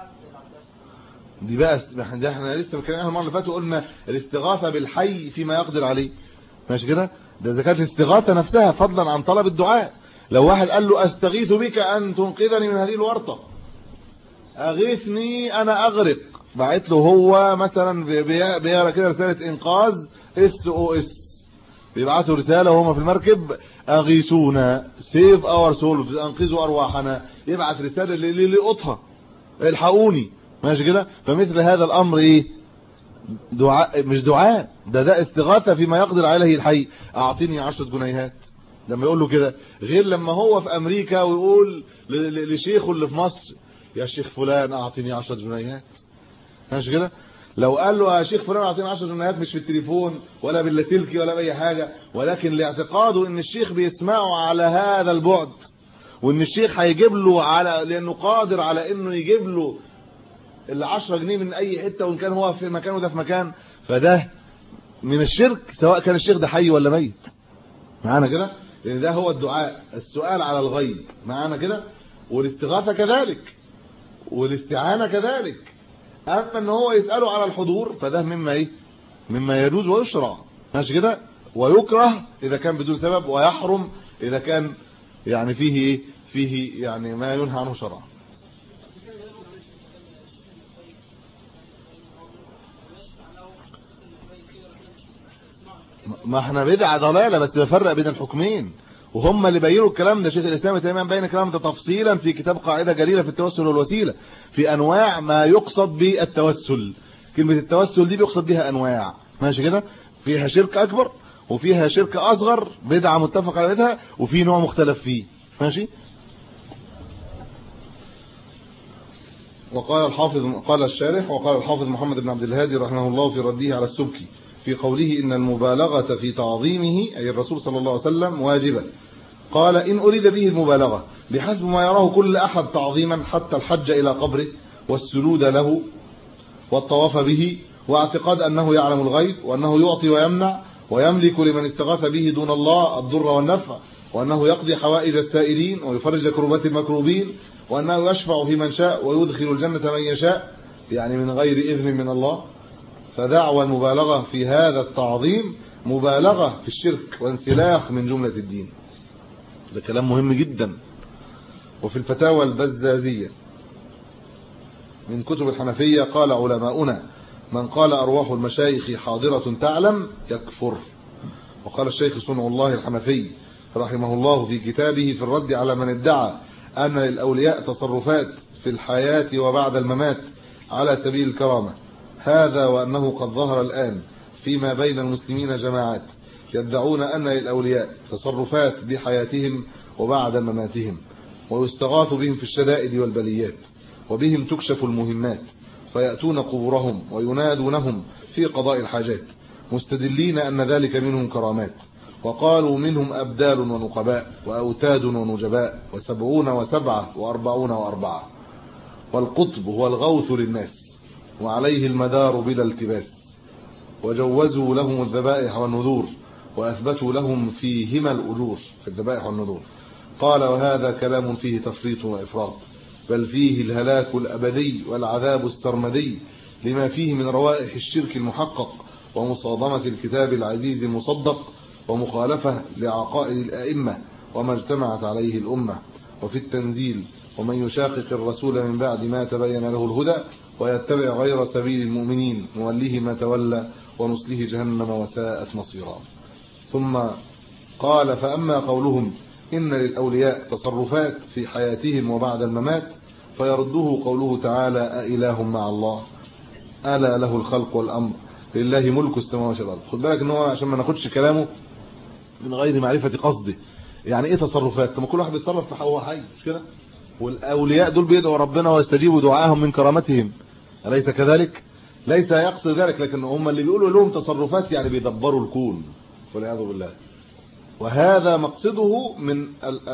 دي بقى احنا لسه بنتكلم المره اللي فاتت وقلنا الاستغاثه بالحي فيما يقدر عليه، ماشي كده؟ ده اذا كانت الاستغاثه نفسها فضلا عن طلب الدعاء. لو واحد قال له استغيث بك ان تنقذني من هذه الورطه، اغيثني انا اغرق، بعت له هو مثلا بيقرا كده رساله انقاذ اس او اس، بيبعتوا رساله وهم في المركب اغيثونا سيف اور سول، انقذوا ارواحنا، يبعت رساله للقطها الحقوني، ماشي كده؟ فمثل هذا الامر ايه دعاء مش دعاء، ده ده استغاثه فيما يقدر عليه الحي. اعطيني عشرة جنيهات لما يقول له كده، غير لما هو في امريكا ويقول لشيخه اللي في مصر يا شيخ فلان اعطيني عشرة جنيهات، ماشي كده؟ لو قال له يا شيخ فلان اعطيني عشرة جنيهات مش في التليفون ولا باللاسلكي ولا باي حاجه، ولكن لاعتقاده ان الشيخ بيسمعه على هذا البعد، وان الشيخ هيجيب له على لانه قادر على انه يجيب له العشرة جنيه من اي حته وان كان هو في مكان وده في مكان، فده من الشرك سواء كان الشيخ ده حي ولا ميت. معانا كده؟ لان ده هو الدعاء، السؤال على الغيب. معانا كده؟ والاستغاثه كذلك والاستعانه كذلك. اما ان هو يساله على الحضور فده مما ايه مما يجوز ويشرع، ماشي كده؟ ويكره اذا كان بدون سبب، ويحرم اذا كان يعني فيه ايه فيه يعني ما ينهى عنه شرعا. ما احنا بدعه ضلاله، بس بفرق بين الحكمين وهم اللي بينوا الكلام ده. شيخ الاسلام تمام بين الكلام ده تفصيلا في كتاب قاعده جليله في التوسل والوسيله، في انواع ما يقصد بالتوسل. كلمه التوسل دي بيقصد بها انواع، ماشي كده؟ فيها شرك اكبر وفيها شرك اصغر، بدعه متفق عليها، وفي نوع مختلف فيه، ماشي؟ وقال الحافظ قال الشارح وقال الحافظ محمد بن عبد الهادي رحمه الله في رده على السبكي في قوله إن المبالغة في تعظيمه أي الرسول صلى الله عليه وسلم واجبة. قال إن أريد به المبالغة بحسب ما يراه كل أحد تعظيما، حتى الحج إلى قبره والسجود له والطواف به واعتقاد أنه يعلم الغيب وأنه يعطي ويمنع ويملك لمن استغاث به دون الله الضر والنفع، وأنه يقضي حوائج السائلين ويفرج كربات المكروبين، وأنه يشفع في من شاء ويدخل الجنة من يشاء يعني من غير إذن من الله. فدعوى المبالغة في هذا التعظيم مبالغة في الشرك وانسلاخ من جملة الدين. ده كلام مهم جدا. وفي الفتاوى البزازية من كتب الحنفية قال علماؤنا من قال أرواح المشايخ حاضرة تعلم يكفر. وقال الشيخ صنع الله الحنفي رحمه الله في كتابه في الرد على من ادعى أن للأولياء تصرفات في الحياة وبعد الممات على سبيل الكرامة هذا، وأنه قد ظهر الآن فيما بين المسلمين جماعات يدعون أن للأولياء تصرفات بحياتهم وبعد مماتهم، ويستغاث بهم في الشدائد والبليات، وبهم تكشف المهمات، فيأتون قبورهم وينادونهم في قضاء الحاجات مستدلين أن ذلك منهم كرامات، وقالوا منهم أبدال ونقباء وأوتاد ونجباء وسبعون وسبعة وأربعون وأربعة، والقطب هو الغوث للناس وعليه المدار بلا التباس، وجوزوا لهم الذبائح والنذور وأثبتوا لهم فيهما الأجور في الذبائح والنذور. قال وهذا كلام فيه تفريط وإفراط، بل فيه الهلاك الأبدي والعذاب السرمدي لما فيه من روائح الشرك المحقق ومصادمة الكتاب العزيز المصدق ومخالفة لعقائد الأئمة وما اجتمعت عليه الأمة. وفي التنزيل ومن يشاقق الرسول من بعد ما تبين له الهدى ويتبع غير سبيل المؤمنين نوليه ما تولى ونصله جهنم وساءت مصيرا. ثم قال فأما قولهم إن للأولياء تصرفات في حياتهم وبعد الممات فيرده قوله تعالى أإله مع الله ألا له الخلق والأمر لله ملك السماوات والأرض. خد بالك ان هو عشان ما ناخدش كلامه من غير معرفة قصده. يعني ايه تصرفات؟ ما كل واحد بيتصرف في هو حي مش كده؟ والأولياء دول بيدعوا ربنا ويستجيبوا دعاءهم من كرامتهم، أليس كذلك؟ ليس يقصد ذلك، لكن هم اللي بيقولوا لهم تصرفات يعني بيدبروا الكون والعياذ بالله. وهذا مقصده من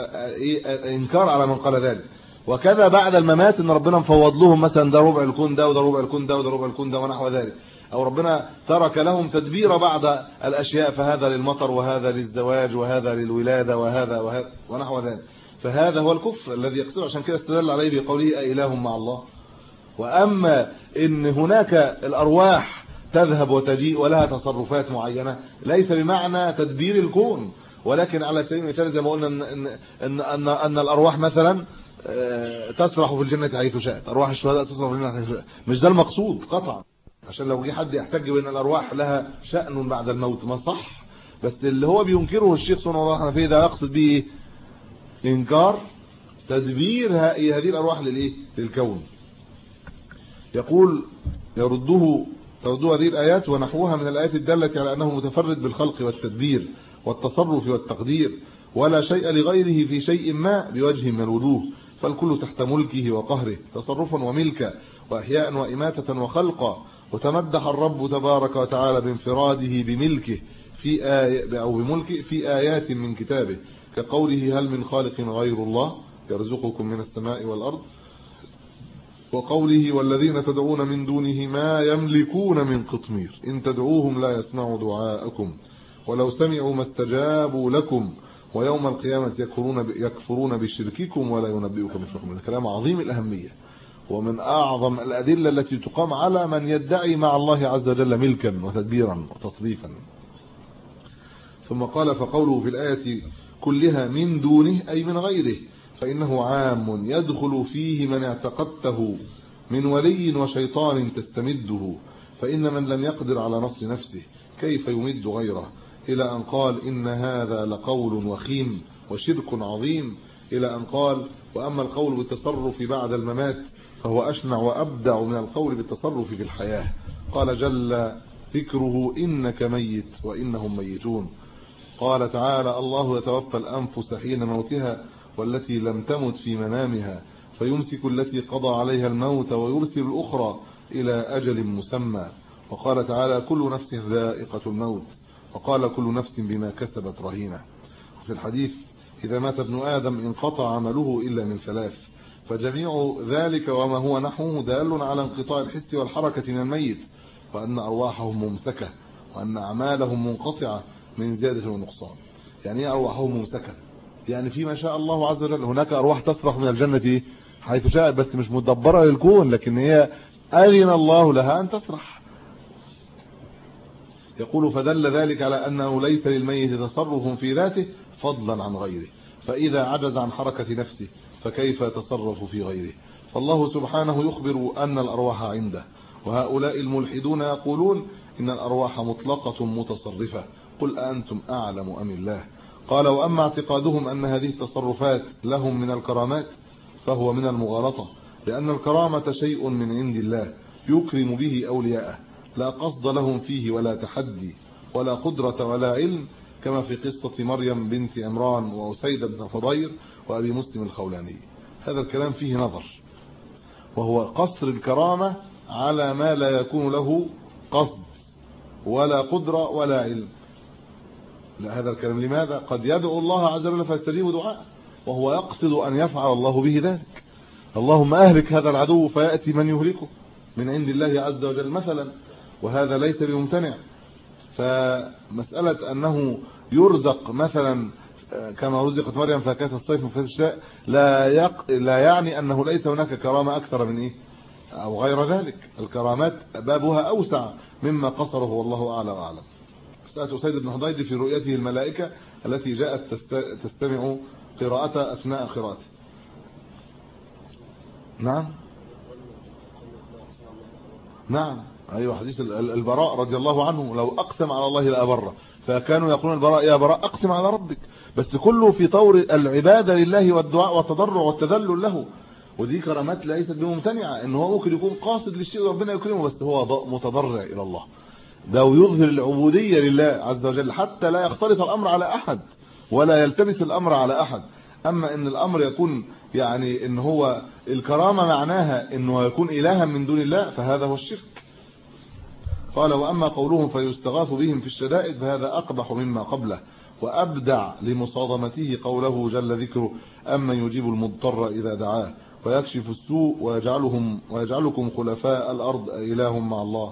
الانكار على من قال ذلك. وكذا بعد الممات ان ربنا مفوض لهم مثلا ده ربع الكون ده وده ربع الكون ده وده ربع الكون ده ونحو ذلك، او ربنا ترك لهم تدبير بعض الاشياء، فهذا للمطر وهذا للزواج وهذا للولاده وهذا وهذا ونحو ذلك. فهذا هو الكفر الذي يقصده، عشان كده استدل عليه بقوله أإله مع الله. واما ان هناك الارواح تذهب وتجيء ولها تصرفات معينه ليس بمعنى تدبير الكون، ولكن على سبيل المثال زي ما قلنا ان ان ان, أن الارواح مثلا تسرح في الجنه حيث شاءت، ارواح الشهداء تسرح في الجنه حيث شاءت، مش ده المقصود قطعا، عشان لو جه حد يحتج بان الارواح لها شأن بعد الموت ما صح. بس اللي هو بينكره الشيخ صلى الله عليه وسلم ده يقصد به انكار تدبير هذه الارواح للايه للكون. يقول يرده تردوا هذه الآيات ونحوها من الآيات الدالة على أنه متفرد بالخلق والتدبير والتصرف والتقدير، ولا شيء لغيره في شيء ما بوجه من الوجوه، فالكل تحت ملكه وقهره تصرفا وملكا وإحياء وإماتة وخلقا. وتمدح الرب تبارك وتعالى بانفراده بملكه في آية أو بملكه في آيات من كتابه، كقوله هل من خالق غير الله يرزقكم من السماء والأرض، وقوله والذين تدعون من دونه ما يملكون من قطمير إن تدعوهم لا يسمعوا دعاءكم ولو سمعوا ما استجابوا لكم ويوم القيامة يكفرون يكفرون بشرككم ولا ينبئكم مثلكم. هذا كلام عظيم الأهمية ومن أعظم الأدلة التي تقام على من يدعي مع الله عز وجل ملكا وتدبيرا وتصريفا. ثم قال فقوله في الآية كلها من دونه أي من غيره فإنه عام يدخل فيه من اعتقدته من ولي وشيطان تستمده، فإن من لم يقدر على نصر نفسه كيف يمد غيره، إلى أن قال إن هذا لقول وخيم وشرك عظيم، إلى أن قال وأما القول بالتصرف بعد الممات فهو أشنع وأبدع من القول بالتصرف في الحياة. قال جل ذكره إنك ميت وإنهم ميتون. قال تعالى الله يتوفى الأنفس حين موتها والتي لم تمت في منامها فيمسك التي قضى عليها الموت ويرسل الأخرى إلى أجل مسمى. وقال تعالى كل نفس ذائقة الموت، وقال كل نفس بما كسبت رهينة. في الحديث إذا مات ابن آدم انقطع عمله إلا من ثلاث، فجميع ذلك وما هو نحوه دال على انقطاع الحس والحركة من الميت، وأن أرواحهم ممسكة وأن أعمالهم منقطعة من زيادة ونقصان. يعني ايه أرواحهم ممسكة؟ يعني في ما شاء الله عز وجل هناك أرواح تسرح من الجنة حيث شاءت بس مش مدبرة للكون، لكن هي أذن الله لها أن تسرح. يقول فدل ذلك على أنه ليس للميت تصرف في ذاته فضلا عن غيره، فإذا عجز عن حركة نفسه فكيف يتصرف في غيره. فالله سبحانه يخبر أن الأرواح عنده، وهؤلاء الملحدون يقولون إن الأرواح مطلقة متصرفة، قل أنتم أعلم أم الله. قال وأما اعتقادهم أن هذه التصرفات لهم من الكرامات فهو من المغالطة، لأن الكرامة شيء من عند الله يكرم به أولياءه، لا قصد لهم فيه ولا تحدي ولا قدرة ولا علم، كما في قصة مريم بنت عمران وأسيد بن حضير وأبي مسلم الخولاني. هذا الكلام فيه نظر، وهو قصر الكرامة على ما لا يكون له قصد ولا قدرة ولا علم. لا، هذا الكلام لماذا؟ قد يدعو الله عز وجل فيستجيب دعاءه وهو يقصد أن يفعل الله به ذلك. اللهم أهلك هذا العدو فيأتي من يهلكه من عند الله عز وجل مثلا، وهذا ليس بممتنع. فمسألة أنه يرزق مثلا كما رزقت مريم فاكهة الصيف وفاكهة الشتاء لا يق... لا يعني أنه ليس هناك كرامة أكثر من إيه أو غير ذلك. الكرامات بابها أوسع مما قصره والله أعلى وأعلم. مسألة أسيد بن حضير في رؤيته الملائكة التي جاءت تست... تستمع قراءة أثناء قراءته. نعم نعم أيوة، حديث البراء رضي الله عنه لو أقسم على الله لأبره، فكانوا يقولون البراء يا براء أقسم على ربك، بس كله في طور العبادة لله والدعاء والتضرع والتذلل له. ودي كرامات ليست بممتنعة، ان هو ممكن يكون قاصد للشيء وربنا يكرمه بس هو متضرع إلى الله، ده ويظهر العبودية لله عز وجل حتى لا يختلط الأمر على أحد ولا يلتبس الأمر على أحد. أما ان الأمر يكون يعني ان هو الكرامة معناها انه يكون إلها من دون الله فهذا هو الشرك. قال وأما قولهم فيستغاث بهم في الشدائد فهذا أقبح مما قبله وأبدع لمصادمته قوله جل ذكره أما يجيب المضطر إذا دعاه ويكشف السوء ويجعلهم ويجعلكم خلفاء الأرض إله مع الله.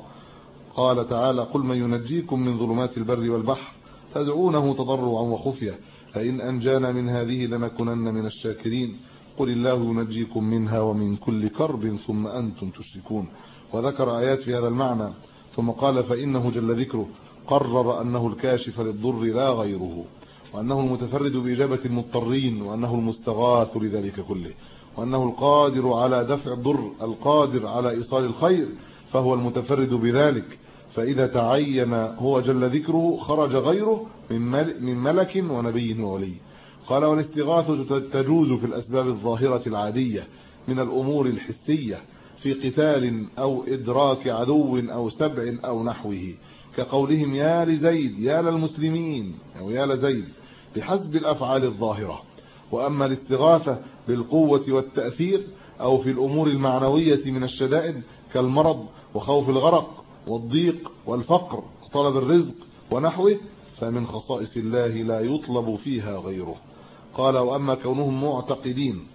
قال تعالى قل من ينجيكم من ظلمات البر والبحر تدعونه تضرعا وخفية فإن أنجانا من هذه لنكونن من الشاكرين قل الله ينجيكم منها ومن كل كرب ثم أنتم تشركون. وذكر آيات في هذا المعنى ثم قال فإنه جل ذكره قرر أنه الكاشف للضر لا غيره، وأنه المتفرد بإجابة المضطرين، وأنه المستغاث لذلك كله، وأنه القادر على دفع الضر القادر على إيصال الخير فهو المتفرد بذلك. فإذا تعين هو جل ذكره خرج غيره من ملك ونبي وولي. قال والاستغاثة تجوز في الأسباب الظاهرة العادية من الأمور الحسية في قتال أو إدراك عدو أو سبع أو نحوه كقولهم يا لزيد يا للمسلمين أو يا لزيد بحسب الأفعال الظاهرة. وأما الاستغاثة بالقوة والتأثير أو في الأمور المعنوية من الشدائد كالمرض وخوف الغرق والضيق والفقر وطلب الرزق ونحوه فمن خصائص الله لا يطلب فيها غيره. قال وأما كونهم معتقدين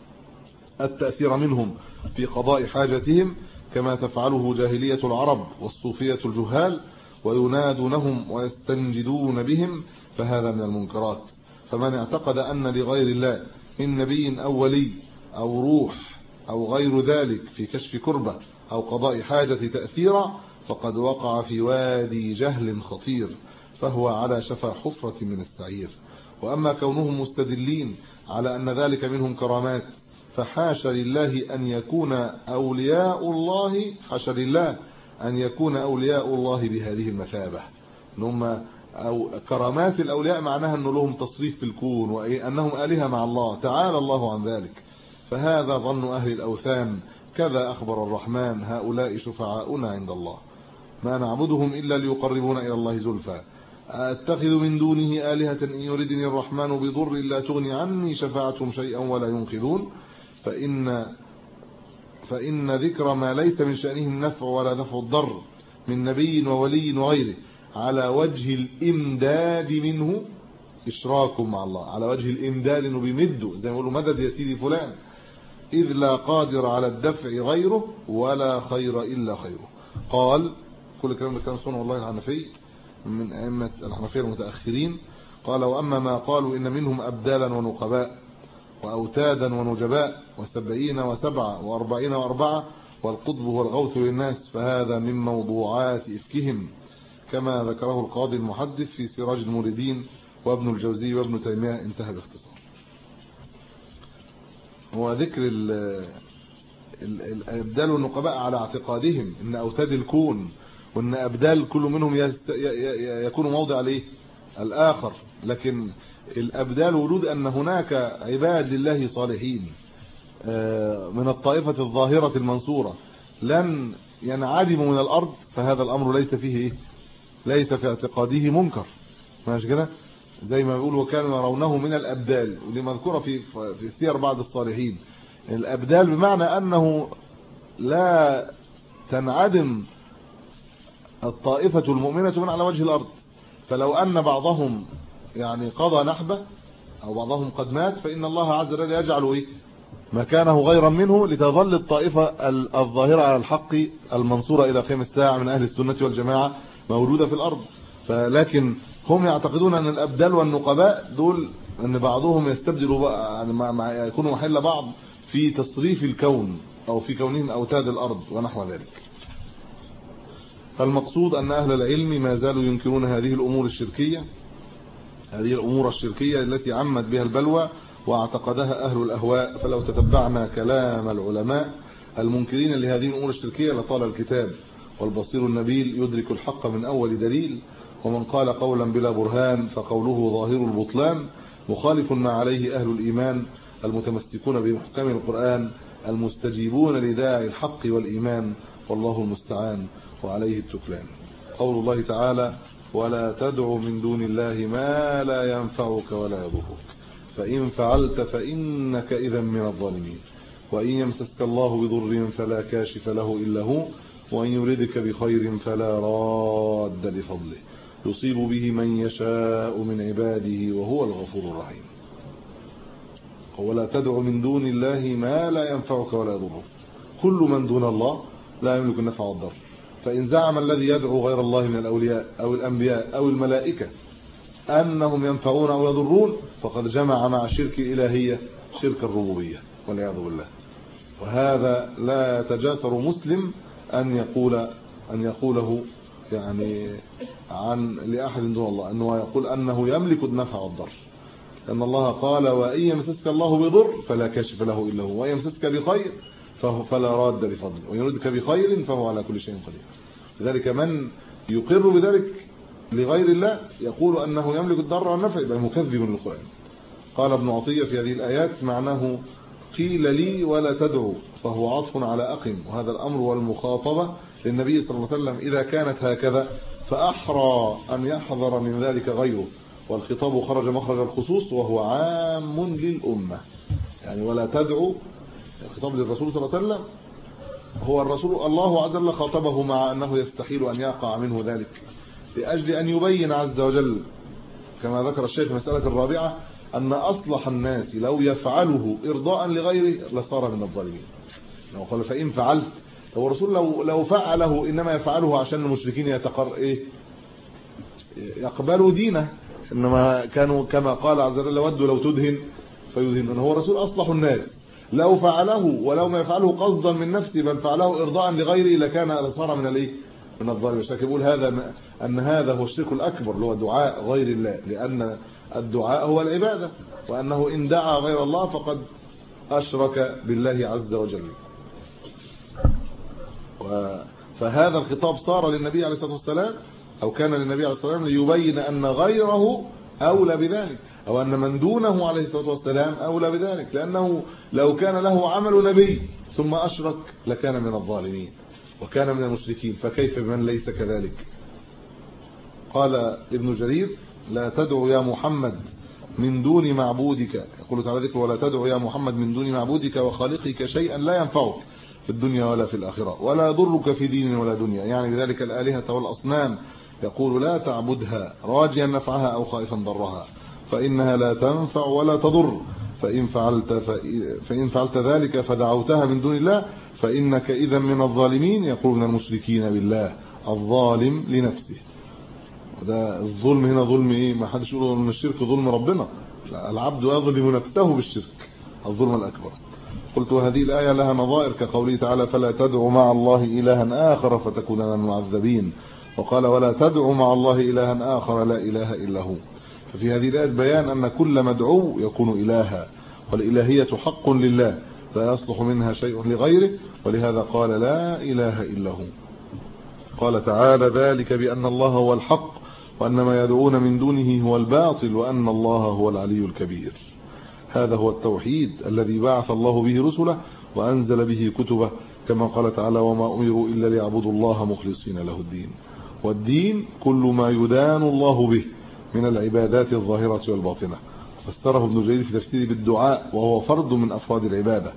التأثير منهم في قضاء حاجتهم كما تفعله جاهلية العرب والصوفية الجهال وينادونهم ويستنجدون بهم فهذا من المنكرات. فمن اعتقد أن لغير الله من نبي أو ولي أو روح أو غير ذلك في كشف كربة أو قضاء حاجة تأثيرا فقد وقع في وادي جهل خطير فهو على شفا حفرة من السعير. وأما كونهم مستدلين على أن ذلك منهم كرامات فحاش لله أن يكون أولياء الله حاش لله أن يكون أولياء الله بهذه المثابة. هم أو كرامات الأولياء معناها أن لهم تصريف في الكون وأنهم آلهة مع الله تعالى الله عن ذلك. فهذا ظن أهل الأوثان كذا أخبر الرحمن هؤلاء شفعاؤنا عند الله ما نعبدهم إلا ليقربونا إلى الله زلفى أتخذ من دونه آلهة إن يردني الرحمن بضر لا تغني عني شفاعتهم شيئا ولا ينقذون. فإن فإن ذكر ما ليس من شأنهم نفع ولا دفع الضر من نبي وولي وغيره على وجه الإمداد منه إشراك مع الله على وجه الإمداد إنه بيمده زي ما يقولوا مدد يا سيدي فلان إذ لا قادر على الدفع غيره ولا خير إلا خيره. قال كل الكلام ده كان سنة والله الحنفي من أئمة الحنفية المتأخرين. قال وأما ما قالوا إن منهم أبدالا ونقباء وأوتادا ونجباء وسبعين وسبعة وأربعين وأربعة والقطب هو الغوث للناس فهذا من موضوعات إفكهم كما ذكره القاضي المحدث في سراج المريدين وابن الجوزي وابن تيمية انتهى باختصار. هو ذكر الأبدال والنقباء على اعتقادهم إن أوتاد الكون وإن أبدال كل منهم يكون موضع عليه الآخر، لكن الأبدال ولود أن هناك عباد لله صالحين من الطائفة الظاهرة المنصورة لن ينعدموا من الأرض فهذا الأمر ليس فيه ليس في اعتقاده منكر ماشي كده زي ما بيقول وكانوا يرونه من الأبدال ودي مذكورة في في سير بعض الصالحين. الأبدال بمعنى أنه لا تنعدم الطائفة المؤمنة من على وجه الأرض. فلو أن بعضهم يعني قضى نحبه أو بعضهم قد مات فإن الله عز وجل يجعل إيه مكانه غيرا منه لتظل الطائفة الظاهرة على الحق المنصورة إلى قيام الساعة من أهل السنة والجماعة موجودة في الأرض. فلكن هم يعتقدون أن الأبدال والنقباء دول أن بعضهم يستبدلوا مع يكونوا محل بعض في تصريف الكون أو في كونهم أوتاد الأرض ونحو ذلك. فالمقصود أن أهل العلم ما زالوا ينكرون هذه الأمور الشركية هذه الأمور الشركية التي عمت بها البلوى واعتقدها أهل الأهواء. فلو تتبعنا كلام العلماء المنكرين لهذه الأمور الشركية لطال الكتاب. والبصير النبيل يدرك الحق من أول دليل. ومن قال قولا بلا برهان فقوله ظاهر البطلان مخالف ما عليه أهل الإيمان المتمسكون بمحكم القرآن المستجيبون لداعي الحق والإيمان. والله المستعان وعليه التكلان. قول الله تعالى ولا تدع من دون الله ما لا ينفعك ولا يضرك فإن فعلت فإنك إذا من الظالمين. وإن يمسسك الله بضر فلا كاشف له إلا هو وإن يردك بخير فلا راد لفضله يصيب به من يشاء من عباده وهو الغفور الرحيم. ولا تدع من دون الله ما لا ينفعك ولا يضرك. كل من دون الله لا يملك النفع والضر. فإن زعم الذي يدعو غير الله من الأولياء أو الأنبياء أو الملائكة أنهم ينفعون أو يضرون فقد جمع مع شرك الإلهية شرك الربوبية والعياذ بالله. وهذا لا يتجاسر مسلم أن يقول أن يقوله يعني عن لأحد دون الله أنه يقول أنه يملك النفع والضر. لأن الله قال وإن يمسسك الله بضر فلا كاشف له إلا هو وإن يمسسك بخير فلا راد لفضله وإن يردك بخير فهو على كل شيء قدير. لذلك من يقر بذلك لغير الله يقول أنه يملك الضر والنفع يبقى مكذب للقرآن. قال ابن عطية في هذه الآيات معناه قيل لي ولا تدعو فهو عطف على أقم. وهذا الأمر والمخاطبة للنبي صلى الله عليه وسلم إذا كانت هكذا فأحرى أن يحذر من ذلك غيره. والخطاب خرج مخرج الخصوص وهو عام للأمة. يعني ولا تدعو الخطاب للرسول صلى الله عليه وسلم هو الرسول الله عز وجل خاطبه مع أنه يستحيل أن يقع منه ذلك لأجل أن يبين عز وجل كما ذكر الشيخ مسألة الرابعة أن أصلح الناس لو يفعله إرضاء لغيره لصار من الظالمين. لو قال فإن فعلت هو الرسول لو لو فعله إنما يفعله عشان المشركين يتقر إيه يقبلوا دينه. إنما كانوا كما قال عز وجل ودوا لو تدهن فيدهنون. هو الرسول أصلح الناس لو فعله ولو ما يفعله قصدا من نفسه بل فعله إرضاء لغيره لكان لصار من الايه من الظالم. الشاكر يقول هذا أن هذا هو الشرك الأكبر اللي هو دعاء غير الله لأن الدعاء هو العبادة وأنه إن دعا غير الله فقد أشرك بالله عز وجل. فهذا الخطاب صار للنبي عليه الصلاة والسلام أو كان للنبي عليه الصلاة والسلام ليبين أن غيره أولى بذلك أو أن من دونه عليه الصلاة والسلام أولى بذلك لأنه لو كان له عمل نبي ثم أشرك لكان من الظالمين وكان من المشركين فكيف بمن ليس كذلك. قال ابن جرير لا تدعو يا محمد من دون معبودك يقول تعالى ذكر ولا تدعو يا محمد من دون معبودك وخالقك شيئا لا ينفعك في الدنيا ولا في الآخرة ولا يضرك في دين ولا دنيا. يعني بذلك الآلهة والأصنام يقول لا تعبدها راجيا نفعها أو خائفا ضرها فإنها لا تنفع ولا تضر فإن فعلت فإن فعلت ذلك فدعوتها من دون الله فإنك إذا من الظالمين. يقول من المشركين بالله الظالم لنفسه. وده الظلم هنا ظلم ايه ما حدش يقول ان الشرك ظلم ربنا العبد يظلم نفسه بالشرك الظلم الأكبر. قلت هذه الآية لها نظائر كقوله تعالى فلا تدع مع الله إلها آخر فتكون من المعذبين. وقال ولا تدع مع الله إلها آخر لا إله إلا هو. ففي هذه الآية بيان أن كل مدعو يكون إلها والإلهية حق لله لا يصلح منها شيء لغيره ولهذا قال لا إله إلا هو. قال تعالى ذلك بأن الله هو الحق وأن ما يدعون من دونه هو الباطل وأن الله هو العلي الكبير. هذا هو التوحيد الذي بعث الله به رسله وأنزل به كتبه كما قال تعالى وما أمروا إلا ليعبدوا الله مخلصين له الدين. والدين كل ما يدان الله به من العبادات الظاهرة والباطنة. فسره ابن جرير في تفسيره بالدعاء وهو فرد من أفراد العبادة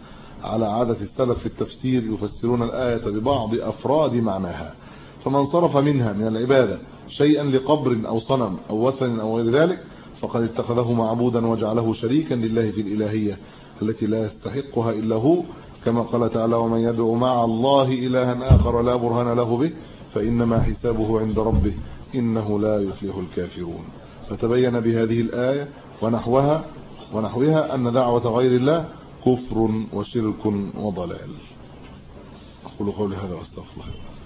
على عادة السلف في التفسير يفسرون الآية ببعض أفراد معناها، فمن صرف منها من العبادة شيئا لقبر أو صنم أو وثن أو غير ذلك فقد اتخذه معبودا وجعله شريكا لله في الإلهية التي لا يستحقها إلا هو، كما قال تعالى: ومن يدعو مع الله إلها آخر لا برهان له به فإنما حسابه عند ربه إنه لا يفلح الكافرون. فتبين بهذه الآية ونحوها ونحوها أن دعوة غير الله كفر وشرك وضلال. أقول قولي هذا واستغفر الله.